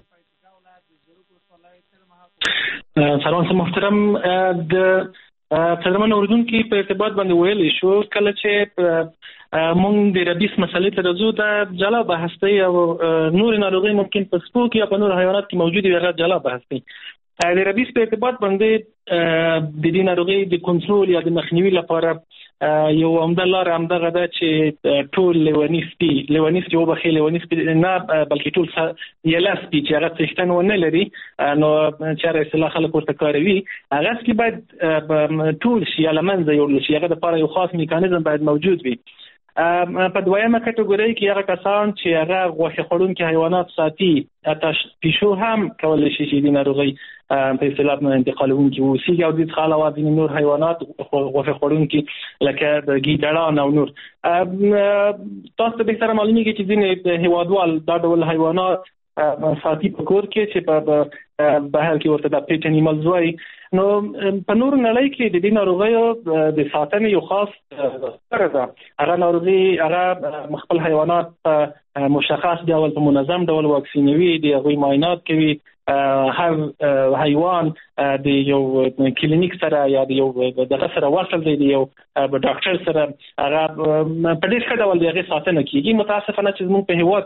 سلام محترم د ترمن اردن کې په ارتباط باندې ویل شو کله چې مونږ د ربیس مسلې ته رجوع د جلا بحث دی او نور ناروغي ممکن په سپو کې یا په نور حیوانات کې موجود وي هغه جلا بحث دی. د ربیس په ارتباط باندې د دې ناروغي د کنټرول یا د مخنیوي لپاره یو عمده لار همدغه ده چې ټول لیونیست یو بخیل لیونیست نه بلکې ټول یلاسپی چې هغه څښتن ونه لري نو چې اصطلاح خلک ورته کاروي هغه کې باید ټول شي لمنځه یو شي هغه لپاره یو خاص میکانیزم باید موجود وي. په دویمه کټګوري کې هغه کسان چې هغه غوښه خورونکي حیوانات ساتي پیشو هم کولای شي چې د ناروغي په اصطلاح باندې انتقالونکي وو سیګ او د خاله او د نور حیوانات غوښه خورونکي لکه د ګیدړان او نور تاسو به سره معلومیږي چې ځینې هیوادوال دا ډول حیوانات ساتي په کور کې چې په بهر کې ورته د پیټ انیمالز وایي نو په نور نړۍ کې د دې ناروغیو د ساتنې یو خاص طریقه ده. هغه ناروغي هغه خپل حیوانات په مشخص ډول په منظم ډول واکسینوي د هغوی معاینات کوي هر حیوان د یو کلینیک سره یا د یو دغه سره وصل دی د یو ډاکټر سره هغه په دې ډول دغه ساتنه کیږي. متاسفانه چې موږ په هیواد کې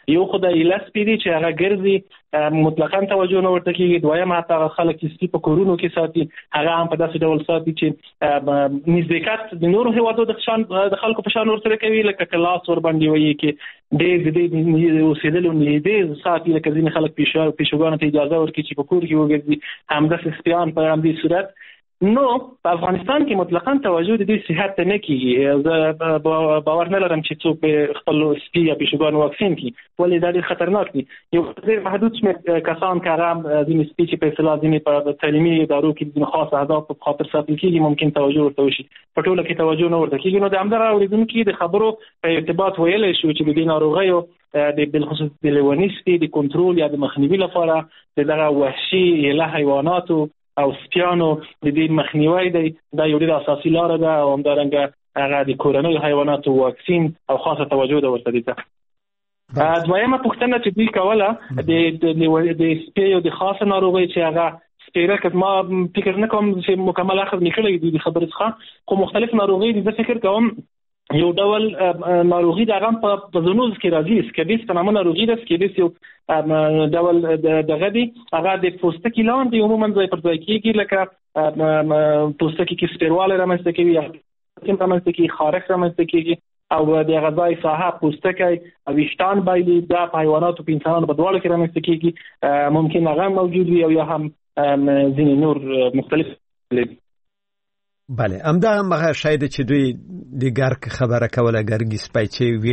یو خدای لاس پیډي چې هغه ګرځي مطلقاً توجه نه ورته کیږي، دویم هغه خلک چې په کورونو کې ساتي هغه هم په داسې ډول ساتي چې نزدېکت د نورو هیوادو د خلکو په شان ورسره کوي، لکه کلاس ور باندې وایي کې ډېر اوسېدلو دې ساتي، لکه ځینې خلک پیشوګانو ته اجازه ورکړي چې په کور کې وګرځي، همداسې سپیان په همدې صورت. نو په افغانستان کې مطلقاً توجه د دې صحت ته نه کیږي. زه باور نه لرم چې څوک به خپل سپي یا پیشوګان واکسین کړي، ولې دا ډېر خطرناک دي. یو ډېر محدود شمېر کسان که هغه ځینې سپي چې په اصطلاح ځینې په تعلیمي ادارو کې ځینې خاص اهدافو په خاطر ساتل کېږي ممکن توجه ورته وشي، په ټوله کې توجه نه ورته کېږي. نو د همدغه اورېدونکي د خبرو په ارتباط ویلی شو چې د دې ناروغیو د بالخصوص د لیونیستي د کنټرول یا د مخنیوي لپاره د دغه وحشي اله حیواناتو او سپیانو د دې مخنیوی دی، دا یو ډېر اساسي لاره ده، او همدارنګه هغه د کورنیو حیواناتو واکسین او خاصه توجه ده ورته دي. دویمه پوښتنه چې دوی کوله د سپیو د خاصه ناروغۍ چې هغه سپیره، ما فکر نه کوم چې مکمل اخذ نکړی دی د خبرې څخه، خو مختلف ناروغۍ دي. زه فکر کوم یو ډول ناروغي د هغه په زنوز کې راځي، سکیبیس په نامه ناروغي ده. سکیبیس یو ډول دغه دی، هغه د پوستکي لاندې عموما ځای پر ځای کېږي، لکه پوستکي کې سپیروالی رامنځته کوي یا رامنځته کېږي، خارښ رامنځته کېږي، او د هغه ځای ساحه پوستکی او ویښتان بایلي، دا په حیواناتو په انسانانو په دواړو کې رامنځته کېږي، ممکن هغه موجود وي او یا هم ځینې نور مختلف دي. بله، همدا هغه شاید چې دوی د ګرګ خبره کوله، ګرګي سپی چې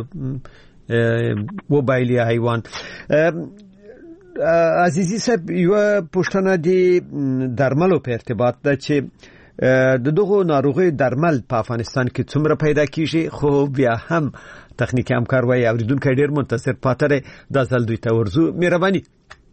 ویښته وبایلي حیوان. عزیزي صاحب، یو پوښتنه د درملو په ارتباط ده چې د دغو ناروغیو درمل په افغانستان کې څومره پیدا کیږي، خو بیا هم تخنیکي همکار وایي اوریدونکي ډېر منتظر پاتې دی. دا ځل دوی ته ورځو. مهرباني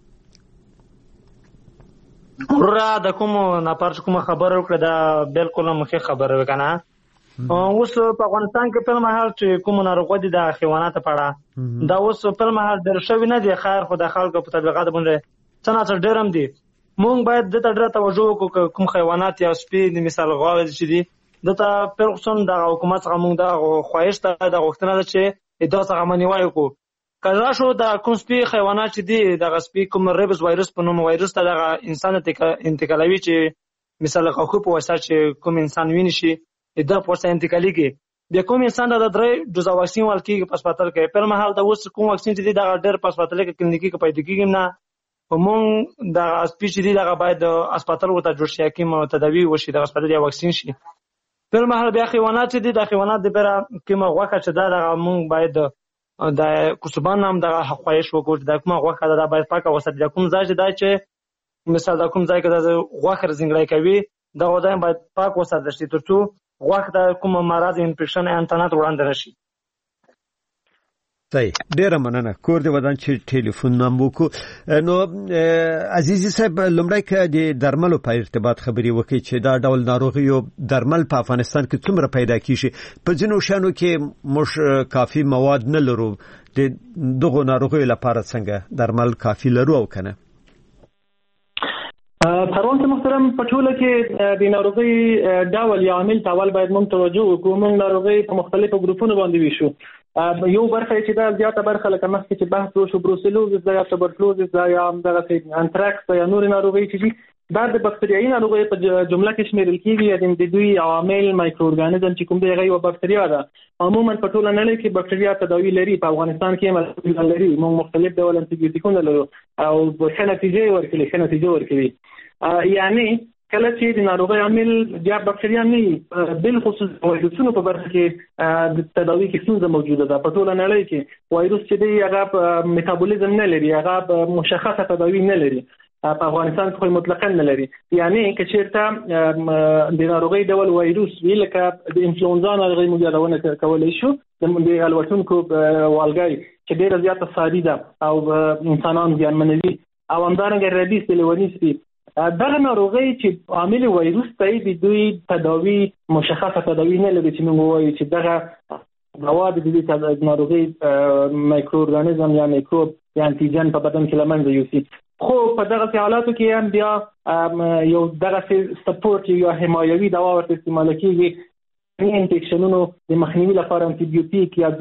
ورا د کوم ناپارچ کوم خبر وکړه، دا بالکل مخه خبره وکنه. اوس په افغانستان کې په مهال چې کوم ناروغي دي د حیواناتو په اړه، دا اوس په مهال درشوي نه دي. خیر خو د خلکو په تطبیقات باندې څنګه ډېرم دي. مونږ باید د تدریس توجه وکړو کوم حیوانات یا سپي د مثال غواړي چې دي دته پر خصوصا د حکومت څخه مونږ د خواهش ته د غوښتنه ده چې اداره څخه منیوي وکړو. کله شو د کوم سپي حیوانات چې دي د سپي کوم ریبس وایرس په نوم وایرس ته د انسان ته انتقالوي، چې مثال غوښه په واسطه چې کوم انسان ویني شي د په واسطه انتقاليږي. د کوم انسان د درې جزء واکسین ورکیږي په هسپتال کې. په مهال د اوس کوم واکسین چې دي د ډېر په هسپتال کې کلینیکي کې پیدا کیږي نه، همون د سپي چې دي د باید د هسپتال ورته جوړ شي کې تداوی وشي، د هسپتال یا واکسین شي. په مهال بیا حیوانات چې دي د حیوانات د بره کوم غوښه چې دا مونږ باید د کوسبان نام د خواهش وکړو د کومه غوښه دا باید پاکه وساتل. د کوم ځای چې مثال د کوم ځای کې د غوښه زنګړای کوي دا ځای باید پاک وساتل شي ترڅو غوښه د کوم مرض انفیکشن انټرنت وړاندې نشي. صحیح، ډیره مننه. کور دې ودان چې ټلیفون نام وکړو. نو عزیزي صاحب، لومړی که د درملو په ارتباط خبرې وکړي چې دا ډول ناروغیو درمل په افغانستان کې څومره پیدا کیږي، په ځینو شانو کې موږ کافي مواد نه لرو، د دغو ناروغیو لپاره څنګه درمل کافي لرو او کنه؟ پروان محترم، په ټوله کې د ناروغي ډول یا عامل ډول باید موږ توجه وکړو. موږ ناروغي په مختلفو ګروپونو باندې ویشو. یو برخه چې دا زیاته برخه لکه مخکې چې بحث وشو بروسلوزس دا یا تبرکلوزس دا یا دغه انتراکس یا نور ناروغي چې دا د بکتریایي ناروغي په جمله کې شمیرل کیږي. د دوی عوامل مایکرو ارګانیزم چې کوم دی هغه یو بکتریا ده. عموما په ټوله نړۍ کې بکتریا تداوی لري، په افغانستان کې هم لري. موږ مختلف ډول انټيبیوټیکونه لرو او ښه نتیجه ورکوي. یعنی کله چې د ناروغي عامل یا بکتریا نه بل خصوص وایرسونو په برخه کې د تداوی کې څه موجوده ده. په ټوله نړۍ کې وایرس چې دی هغه میټابولیزم نه لري، هغه مشخصه تداوی نه لري. په افغانستان کې مطلقاً نه لري. یعنی که چیرته د ناروغي ډول وایرس وی لکه د انفلونزا ناروغي موږ یادونه کولای شو، د الوتونکو والګای چې ډیره زیاته ساري ده او انسانان زیانمنوي، او همدارنګه ریبیس د لیونیستي. دغه ناروغي چې عامل وایرس ته د دوی تداوی مشخصه تداوی نه لري، چې موږ وایو چې دغه مواد د دې ناروغي مایکرو ارګانیزم یا میکروب یا انټیجن په بدن کې لمنځه یوسي. خو په دغه حالاتو کې هم بیا یو دغه سپورټ یا حمایوي دوا ورته استعمال کیږي. انفیکشنونو د مخنیوي لپاره انټي بیوټیک یا ځینې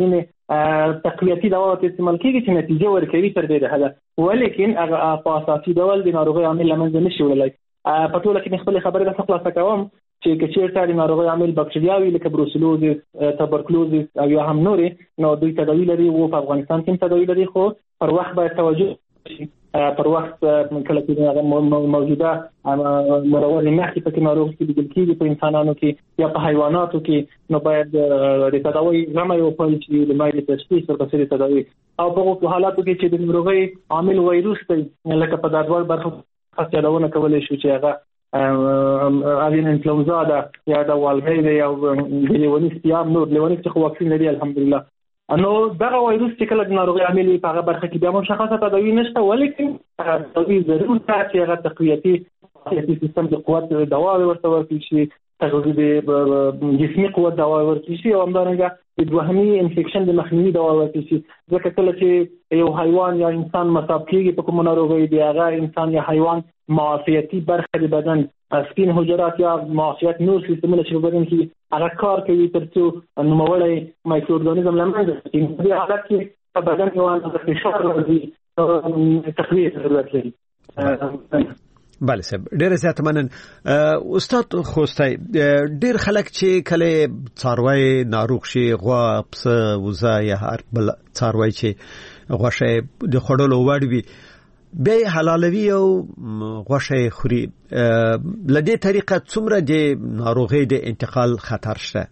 تقویتي دواوو استعمال کیږي چې نتیجه ورکوي تر دې حده، ولیکن هغه په اساسي ډول د ناروغي عامل لمنځه نشي وړلای. په ټوله کې خپل خبرې د خلاصه کوم چې کچېرته د ناروغي عامل بکټریاوي لکه بروسلوزیس، تبرکلوزیس او یا هم نورې، نو دوی تداوی لري او په افغانستان کې تداوی لري، خو پر وخت باید توجه شي. پر وخت کله چې موجوده مرور مخکې پکې ناروغي لیدل کېږي په انسانانو کې یا په حیواناتو کې، نو باید د تداوی غمه یو پل چې د مایل تشخیص ورپسې د تداوی او په حالاتو کې چې د ناروغي عامل وایروس دی لکه په دادوال برخه خاصیتونه کولای شو چې هغه اوین انفلونزا ده یا د والګي دی او د لیونیس یا نور لیونیس چې واکسین لري الحمدلله. نو دغه وایروس چې کله د ناروغي عامل په هغه برخه کې بیا مشخصه تداوی نشته، ولیکن تداوی ضرور ده چې هغه تقویتي سیستم د قوت دوا ورته ورکړي شي، تغذیه د جسمي قوت دوا ورکړي شي او همدارنګه د دوهمي انفیکشن د مخنیوي دوا ورکړي شي. ځکه کله چې یو حیوان یا انسان مصاب کېږي په کوم ناروغي دی، هغه انسان یا حیوان معافیتي برخه د بدن سپین حجرات یا معافیت نور سیستمونه چې بدن کې هغه کار کوي ترڅو نوموړی مایکرو ارګانیزم لمنځه ځي. په دې حالت کې په بدن کې وانه فشار راځي، تقویه ضرورت لري. بله صاحب، ډیر زیات مننه. استاد خوستای، ډیر خلک چې کله څاروي ناروغ شي، غوا، پسه، وزه یا هر بل څاروي چې غوښه د خړلو وړ وي به حلالوي او غوښه خوري، لدې طریقه څومره د ناروغي د انتقال خطر شته؟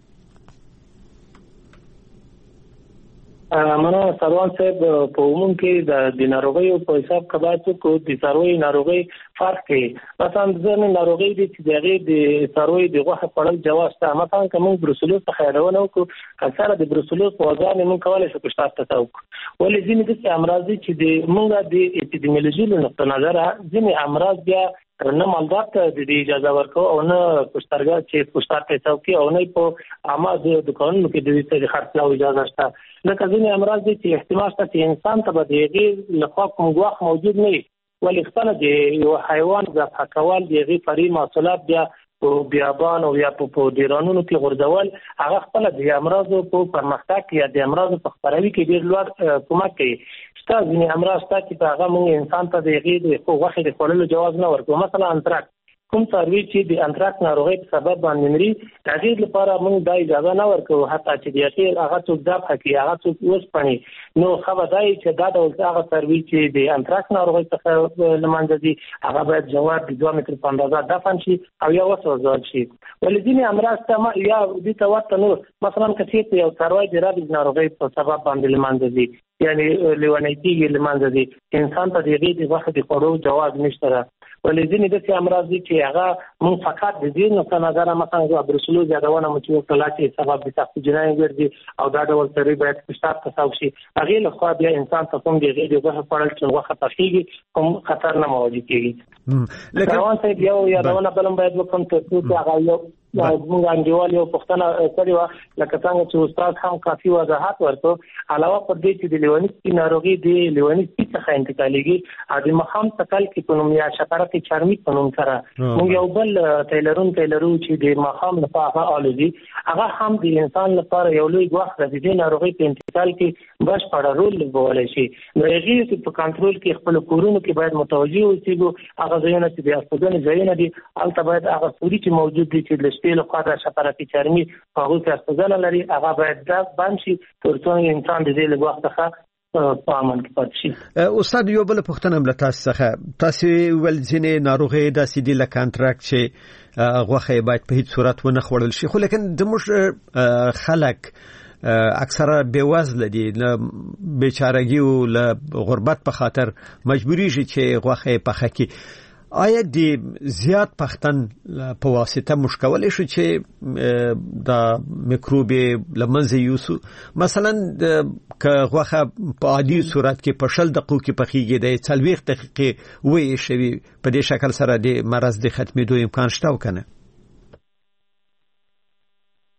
منه سروان صاحب، په عموم کې د ناروغي په حساب کبات کو د څاروي ناروغي فرق کوي. مثلا ځینې ناروغي دي چې د څاروي د غوښه خوړل جواز ته، مثلا کوم بروسلوز څخه یادونه وکړو اکثره د بروسلوز په وزن موږ کولای شو په شتات تاسو، ولې ځینې د امراض دي چې د موږ د اپیډیمیولوژي له نقطه نظر ځینې امراض بیا نه مالدار ته د اجازه ورکو او نه پښترګا چې پښتار ته څوکي او نه په عامه د قانون کې د دې خرڅلاو اجازه شته. لکه ځینې امراض دي چې احتمال شته چې انسان ته به دغه لخوا کوم غوښ موجود نه وي، ولې خپل د یو حیوان ذبح کول دغه فری محصولات بیا په بیابان او یا په دیرانونو کې غورځول هغه خپل د امراضو په پرمختګ یا د امراضو په خپروي کې ډیر لوړ کومک کوي. ځینې امراض شته چې هغه موږ انسان ته د غوښې د خوړلو جواز نه ورکوو. مثلا انتراکس، کوم څاروي چې د انتراکس ناروغي په سبب باندې مري، د هغې لپاره موږ دا اجازه نه ورکوو حتی چې د هغې هغه څوک ذبح کړي، هغه څوک وسپړي. نو ښه به دا وي چې دا ډول هغه څاروي چې د انتراکس ناروغۍ څخه له منځه ځي هغه باید جواب د 2 متر په اندازه دفن شي او یا وسوځول شي. ولې ځینې امراض ته یا دې ته ورته نور، مثلا که چېرته یو څاروی د رابیز ناروغۍ په سبب باندې له منځه ځي، یعنی لیونی کېږي له منځه ځي، انسان ته د هغې د غوښې د خوړو جواز نشته ده. ولې ځینې داسې امراض دي چې هغه موږ فقط د دې نقطه نظره مثلا بروسلوز یادونه مو چې وکړه چې سبب د سختې جنایي ګرځي او دا ډول څاروي باید په شتات تصاوب شي، هغې لخوا بیا انسان ته کوم د هغې د غوښې خوړل چې غوښه پخېږي کوم خطر نه مواجه کېږي. روان صاحب یو یادونه بل هم باید وکړم تر څو چې هغه یو موږ انډیوال یو پوښتنه کړې وه، لکه څنګه چې استاد هم کافي وضاحت ورکړو، علاوه پر دې چې د لیونیس ناروغي د لیونیس څخه انتقالېږي او د مخام تکل کې په نوم یا شکرت چرمي په نوم سره موږ یو بل ټیلرون چې د مخام لپاره الوزي، هغه هم د انسان لپاره یو لوی ګواښ دی. د ناروغي په انتقال کې بشپړ رول لوبولی شي. نو هغې په کنټرول کې خپل کورونو کې باید متوجه اوسېږو. هغه ځایونه چې د استوګنې ځایونه دي هلته باید هغه سوري چې موجود دي چې شپې لخوا د شفراتي چرمي په هغوی کې استوګنه لري هغه باید دا بند شي تر څو انسان د دې له ګواښ څخه په امن کې پاتې شي. استاد یو بل پوښتنه هم له تاسو څخه، تاسو ول ځینې ناروغۍ داسې دي لکه انتراکس چې غوښه باید په هیڅ صورت ونه خوړل شي، خو لیکن زموږ خلک اکثره بیوزله دي، له بیچارهګي او له غربت په خاطر مجبوري شي چې غوښه پخه کړي. آیا د زیات پختن په واسطه مشکل شو چې د میکروب لمنځه یوسو؟ مثلا که غوښه په عادي صورت کې په 10 دقیقو کې پخېږي د 40 دقیقې وې شوي، په دې شکل سره د مرض د ختمېدو امکان شته وکنه؟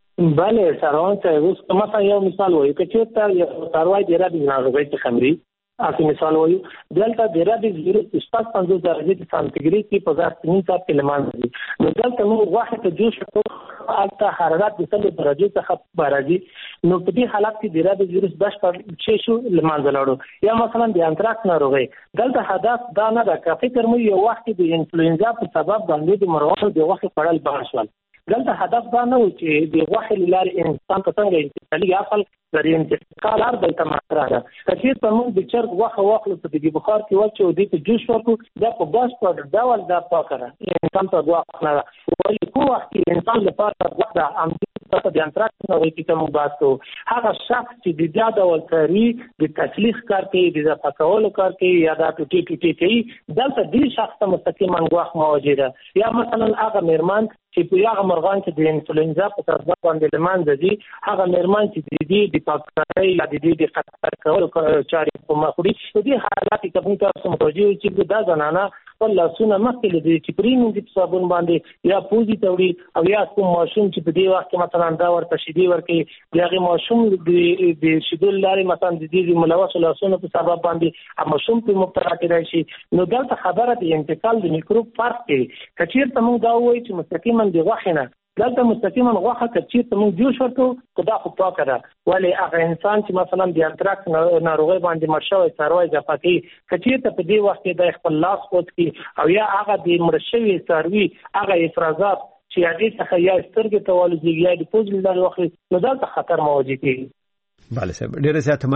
بله سروان صاحب، اوس مثلا یو مثال وایي که چېرته یو څاروی د رابیز ناروغۍ څخه مري اته مثال وایو دلته د رابیز ویروس 50 درجه سانتیګریډ کې په ځای ته پلمان دي نو دلته موږ واحد ته جوش البته حرارت د 100 درجه څخه راځي نو په دې حالت کې د رابیز ویروس بشپړ چې شو لمانځه لاړو یا مثلا د انتراکس ناروغي دلته هدف دا نه ده چې فکر مو یو وخت د انفلوئنزا په سبب باندې د مرغانو د وخت پړل باشول دلته هدف دا نه و چې د وخت لارې انسان ته څنګه انتقالي عقل د انتقال ار دلته مطرح ده چې په موږ د چرګ واخه واخلو په دې بخار کې وچو د دې جوش ورکو دا په باس په ډول دا پاکره انسان ته واخ نه ولې کوم وخت انسان لپاره وخت ام د انتراکس نوې کې کوم باسو هغه شخص چې د زیاده ولکري د تسلیخ کار کوي د پاکولو کار کوي یا د ټوټي کوي دلته دې شخص ته مستقیما غواخ موجوده یا مثلا هغه مرمان چې په هغه مرغان چې د انفلوئنزا په سبب باندې لمانځي دي هغه مرمان چې د پاکۍ یا د خطر کولو چارې په مخوري په دې حالات کې کوم تاسو متوجه چې دا زنانه ولا سونه مخکې د چپرین د صابون باندې یا پوزي توړي او یا کوم ماشوم چې په دې وخت کې مثلا دا ورته شیدي ورکي دغه ماشوم د شیدول لري مثلا د دې ملوث لاسونو په سبب باندې ماشوم په مبتلا کېدای شي نو دلته خبره د انتقال د میکروب فرق کوي کچیر ته موږ دا وایي چې مستقیما د غوښنه دلته مستقیما غوښه کچیر ته موږ جوش ورکو خدا خو پاکه ده ولی هغه انسان چې مثلا د انتراکس ناروغي باندې مرشوي څاروي ځپاکي کچیر ته په دې وخت کې د خپل لاس پوت کی او یا هغه د مرشوي څاروي هغه افرازات چې هغه څخه یا سترګې ته والي یا د پوزل لري وخت نو دلته خطر موجود دی بله صاحب ډیره زیاته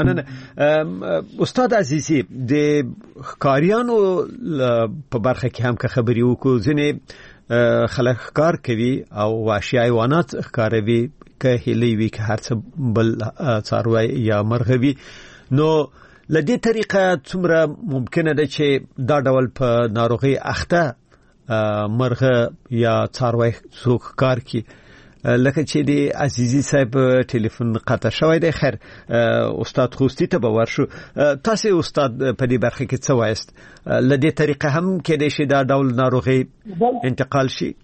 مننه استاد عزیزي د کاریانو په برخه کې هم خبري وکړو ځنه خلک کار کوي او وحشي حیوانات ښکاروي که هلي وي که هر څه بل څاروي یا مرغوي نو لدې طریقه څومره ممکنه ده چې دا ډول په ناروغي اخته مرغه یا څاروي څوک کار کوي لکه چې دی عزیزي صاحب ټلیفون قطع شوی دی خیر استاد خوستی ته باور شو تاسو استاد په دې برخه کې څه وایست لدې طریقه هم کې د شي دا ډول ناروغي انتقال شي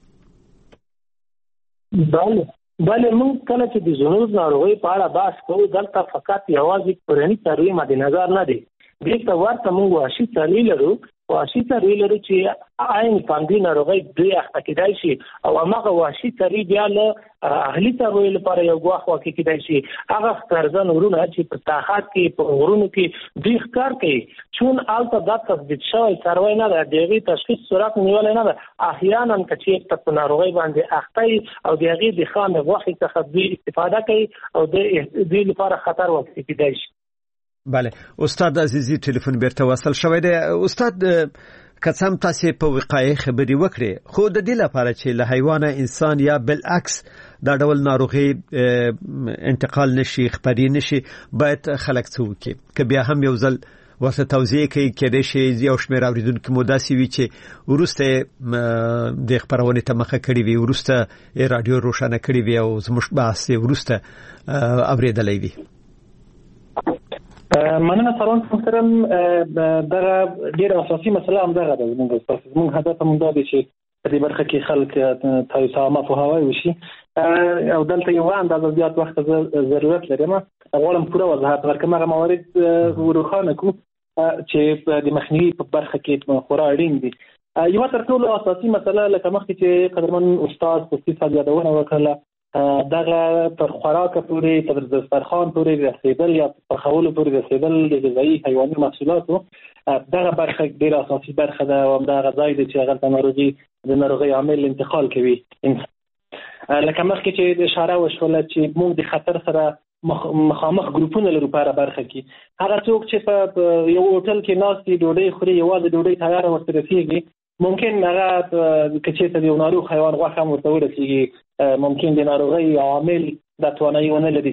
بله موږ کله چې د زونوز ناروغي په اړه بحث کوو دلته فقط یوازې کورني څاروي مد نظر نه دي دغه ورته موږ وحشي څاروي لرو وحشي څاروي لري چې عین پاندې ناروغي دوی اخته کېدای شي او هغه وحشي څاروي بیا له اهلي څاروي لپاره یو غواخ واقع کېدای شي هغه ښکارځن ورونه چې په ساحات کې په غرونو کې دوی ښکار کوي چون البته دا تثبیت شوی څاروي نه ده دغه تشخیص صورت نیول نه ده احیانا کچې په ناروغي باندې اخته او دغه د خام غواخي څخه دوی استفاده کوي او د دې لپاره خطر واقع کېدای شي بله استاد عزیزي ټلیفون بیرته وصل شوی دی استاد کڅم تاسو په وقایع خبري وکړي خو د دې لپاره چې له حیوان انسان یا بالعکس دا ډول ناروغي انتقال نشي خبري نشي باید خلک څه وکړي که بیا هم یو ځل ورته توضیح کوي کېدای شي یو شمېر اوریدونکو مو داسې وي چې وروسته د خبرونه ته مخه کړی وي وروسته رادیو روښانه کړی وي او زموږ بحث وروسته اوریدلای وي مننه سروان محترم دغه ډیره اساسي مسله هم دغه ده موږ هدف هم دا دی چې په دې برخه کې خلک تاسو پوهاوی وشي او دلته یو اندازه زیات وخت ضرورت لري ما غواړم پوره وضاحت ورکړم هغه موارد وروخانه کو چې د مخنیوي په برخه کې خورا اړین دي یو تر ټولو اساسي مسله لکه مخکې چې قدرمن استاد پوسټي صاحب یادونه وکړه دغه تر خوراک پورې تر دسترخوان پورې رسیدل یا په خولو پورې رسیدل د غذایی حیواني محصولاتو دغه برخه ډیره اساسي برخه ده او دغه ځای دی چې هغه د ناروغي عامل انتقال کوي لکه مخکې چې اشاره وشوله چې موږ د خطر سره مخامخ ګروپونه لرو په برخه کې هغه څوک چې په یو هوټل کې ناست ډوډۍ خوري یوازې ډوډۍ تیار ورته رسیږي ممکن هغه کچې ته یو ناروغ حیوان غوښه هم ورته ورسیږي ممکن د ناروغي عامل د توانایي ونه لري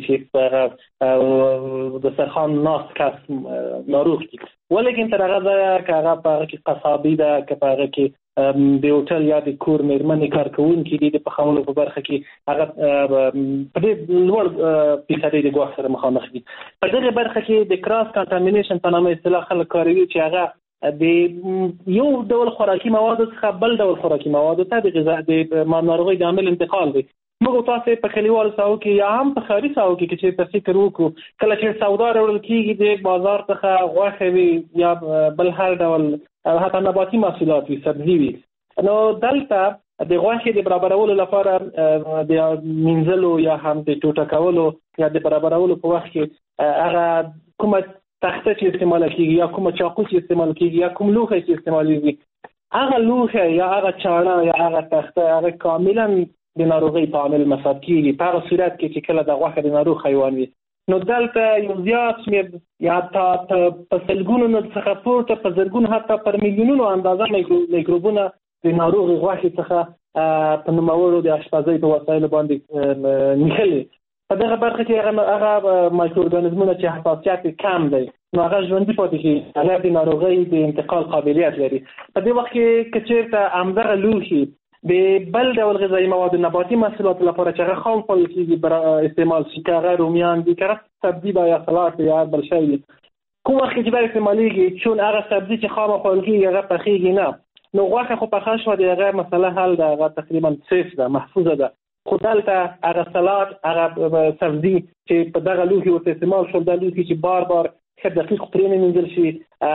چې د سرخان ناست کس ناروغ کی ولیکن تر هغه که هغه په هغه کې قصابي ده که په هغه کې د هوټل یا د کور میرمنې کارکوونکي دي د پخولو په برخه کې هغه په دې لوړ فیصدي د غوښې سره مخامخ دي په دغه برخه کې د کراس کانټامینیشن په نامه اصطلاح خلک کاروي چې هغه د یو ډول خوراکي مواد څخه بل ډول خوراکي مواد ته د غذا د ناروغي د عامل انتقال دی موږ تاسو په کلیوالو ساحو کې یا هم په ښاري ساحو کې چې تاسو فکر وکړو کله چې سودا راوړل کیږي د بازار څخه غوښه وي یا بل هر ډول حتی نباتي محصولات وي سبزي وي نو دلته د غوښې د برابرولو لپاره د منځلو یا هم د ټوټه کولو یا د برابرولو په وخت کې هغه کومه تخته چې استعمال کیږي یا کومه چاقو چې استعمال کیږي یا کوم لوښی چې استعمالېږي هغه لوښی یا هغه چاړه یا هغه تخته هغه کاملا د ناروغۍ په عامل مصاب کیږي په هغه صورت کې چې کله د غوښه د ناروغ حیوان وي نو دلته یو زیات شمېر یا په سلګونو نه څخه پورته په زرګونو حتی پر میلیونونو اندازه میکروبونه د ناروغ غوښې څخه په نوموړو د اشپزۍ په وسایلو باندې نښلي په دغه برخه کې هغه مایکروارګانیزمونه چې حساسیت کم دی نو هغه ژوندي پاتې کېږي هغه د ناروغۍ د انتقال قابلیت لري په دې وخت کې که چېرته همدغه لوښي د بل ډول غذایي مواد نباتي محصولات لپاره چې هغه خام خوړل کېږي استعمال شي که هغه رومیان دي که هغه سبزي به یا سلاد یا بل شی وي کوم وخت چې به استعمالېږي چون هغه سبزي چې خام خوړل کېږي هغه پخېږي نه نو غوښه خو پخه شوه د هغه مسله حل ده هغه تقریبا سیف ده محفوظه ده خو دلته هغه سلاد هغه سبزي چې په دغه لوښي ورته استعمال شول دا لوښي چې بار بار ښه دقیق پرې نه مینځل شي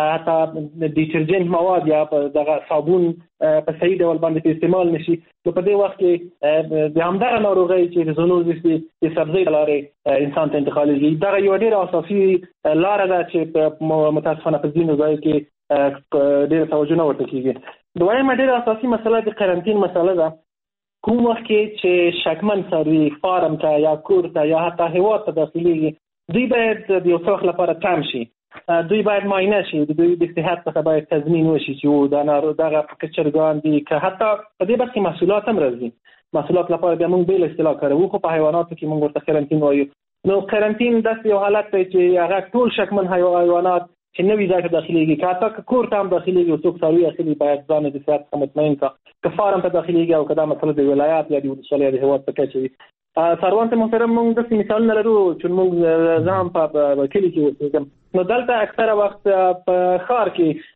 حتی ډیټرجنټ مواد یا دغه صابون په صحیح ډول باندې استعمال نشي نو په دې وخت کې د همدغه ناروغۍ چې زونوزیس دي د سبزۍ له لارې انسان ته انتقالېږي دغه یوه ډېره اساسي لاره ده چې متاسفانه په ځینو ځایو کې ډېره توجه نه ورته کېږي دویمه ډېره اساسي مسله د قرنطین مسله ده کوم وخت کې چې شکمن څاروي فارم ته یا کور ته یا حتی هېواد ته داخلېږي دوی باید د یو څه وخت لپاره تم شي دوی باید معاینه شي دوی د صحت څخه باید تضمین وشي چې دغه چرګان دي که حتی په دې بس کې محصولات هم راځي محصولات لپاره بیا موږ بېل اصطلاح کاروو خو په حیواناتو کې موږ ورته قرنطین وایو نو قرنطین داسې یو حالت دی چې هغه ټول شکمن حیوانات چې نوي ځای ته داخلېږي که حتی کور ته هم داخلېږي او څوک څاروي اخلي باید ځان د صحت څخه مطمئن کړه که فارم ته داخلېږي او که دا مثلا د ولایت یا د ولسوالۍ یا د هېواد په کچه وي څاروان ته محترم موږ داسې مثالونه لرو چې موږ زه هم په کلي کې اوسېږم نو دلته اکثره وخت په ښار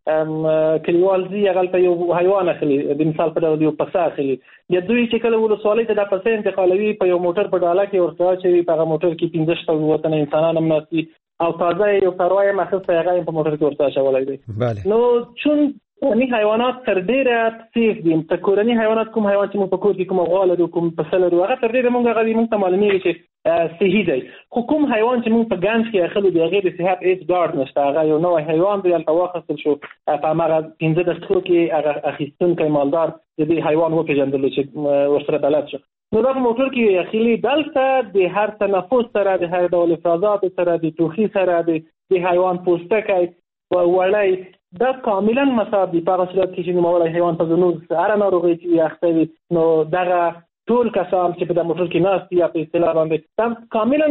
کې کلیوال ځي هغلته یو حیوان اخلي د مثال په ډول یو پسه اخلي یا دوی چې کله ولسوالۍ ته دا پسه انتقالوي په یو موټر په ډاله کې ورته اچوي په هغه موټر کې 15 شپږ تنه انسانان هم ناست دي او تازه یو څاروی هم اخیستی هغه هم په موټر کې ورته اچولی دی نو چون کورني حیوانات تر ډېره سیف دي ته کورني حیوانات کوم حیوان چې موږ په کور کې کوم غوا لرو کوم پسه لرو هغه تر ډېره موږ ته معلومېږي چې صحي دی خو کوم حیوان چې موږ په ګنج کې اخلو د هغې د صحت هېڅ ډاډ نشته هغه یو نوی حیوان دی هلته واخیستل شو په هماغه 15 دقیقو کې هغه اخیستونکی مالدار د دې حیوان وپېژندلو چې ورسره بلد شو نو دا په موټر کې اخلي دلته د هر تنفس سره د هر ډول افرازاتو سره د ټوخي سره د حیوان پوستکی وړی دا کاملا مصاب دي په هغه صورت کې چې نوموړی حیوان په زونوز هره ناروغۍ چې اخته وي نو دغه ټول کسان چې په دغه موټر کې ناست دي یا په اصطلاح باندې دا کاملا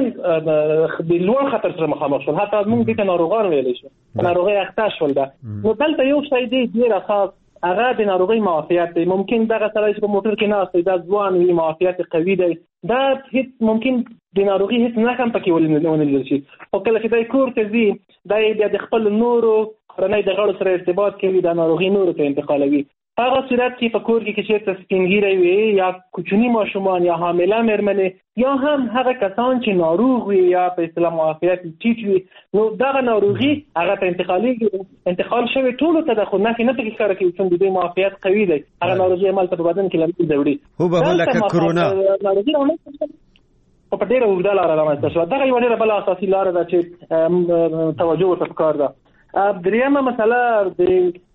د لوړ خطر سره مخامخ شول حتی موږ دې ته ناروغان ویلی شو ناروغۍ اخته شول ده نو دلته یو شی دی ډېر خاص هغه د ناروغۍ معافیت دی ممکن دغه سړی چې په موټر کې ناست دی دا ځوان وي معافیت قوي دی دا هیڅ ممکن د ناروغي هیڅ نښه هم پکې ونه لیدل شي خو کله چې دی کور ته ځي دا یې بیا د خپل نورو کورنۍ د غړو سره ارتباط کوي دا ناروغي نورو ته انتقالوي هغه صورت چې په کور کې که چېرته سپین ږیری وي یا کوچني ماشومان یا حامله مېرمنې یا هم هغه کسان چې ناروغ وي یا په اصطلاح معافیت ټیټ وي نو دغه ناروغي هغه ته انتقالېږي انتقال شوی ټولو ته ده خو نښې نه پکې ښکاره کوي چې د دوی معافیت قوي دی هغه ناروغي همالته په بدن کې له منځه وړي خو به لکه کرونا ناروغي رامنځته په ډېره اوږده لاره رامنځته شوه دغه یوه ډېره بله اساسي لاره ده چې توجه ورته پکار ده دریمه مسله د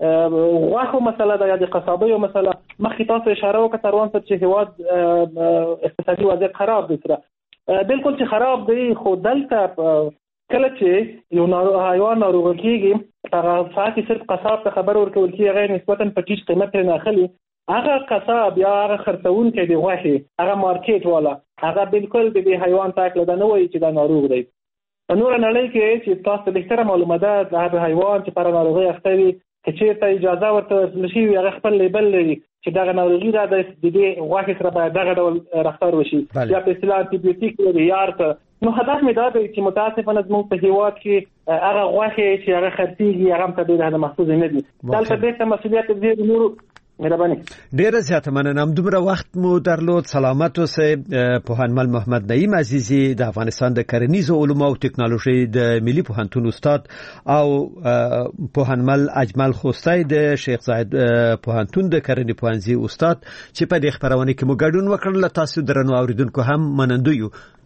غوښو مسله ده یا د قصابیو مسله مخکې تاسو اشاره وکړه څاروان صاحب چې هېواد اقتصادي وضعیت خراب دی سره بلکل چې خراب دی خو دلته کله چې یو حیوان ناروغه کېږي هغه ساعت کې صرف قصاب ته خبر ورکول کېږي هغه نسبتا په ټیټ قیمت ترې نه اخلي هغه قصاب یا هغه خرڅوونکی د غوښې هغه مارکیټ والا هغه بلکل د دې حیوان ته هکله دا نه وایي چې دا ناروغ دی په نوره نړۍ کې چې تاسو ته بهتره معلومه ده د هغه حیوان چې پر ناروغۍ اخته وي که چېرته اجازه ورته ورکړل شوي هغه خپل لیبل لري چې دغه ناروغي ده د دې غوښې سره باید دغه ډول رفتار وشي یا په اصطلاح انټي لري یا نو هدف مې دا دی چې متاسفانه زموږ په هېواد کې هغه غوښې چې هغه خرڅېږي هغه هم ته ډېرې محفوظې نه دي دلته بېرته مسؤلیت د نورو مهرباني. ډیره زیاته مننه. دومره وخت مو درلود. سلامت اوسئ. پوهنمل محمد نعیم عزیزی د افغانستان د کرنیزو علومو او ټکنالوژي د ملي پوهنتون استاد او پوهنمل اجمل خوستی د شیخ زاید پوهنتون د کرنې پوهنځي استاد چې په دې خبرونه کې مو ګډون وکړل. تاسو درنو اوریدونکو هم منندوی یو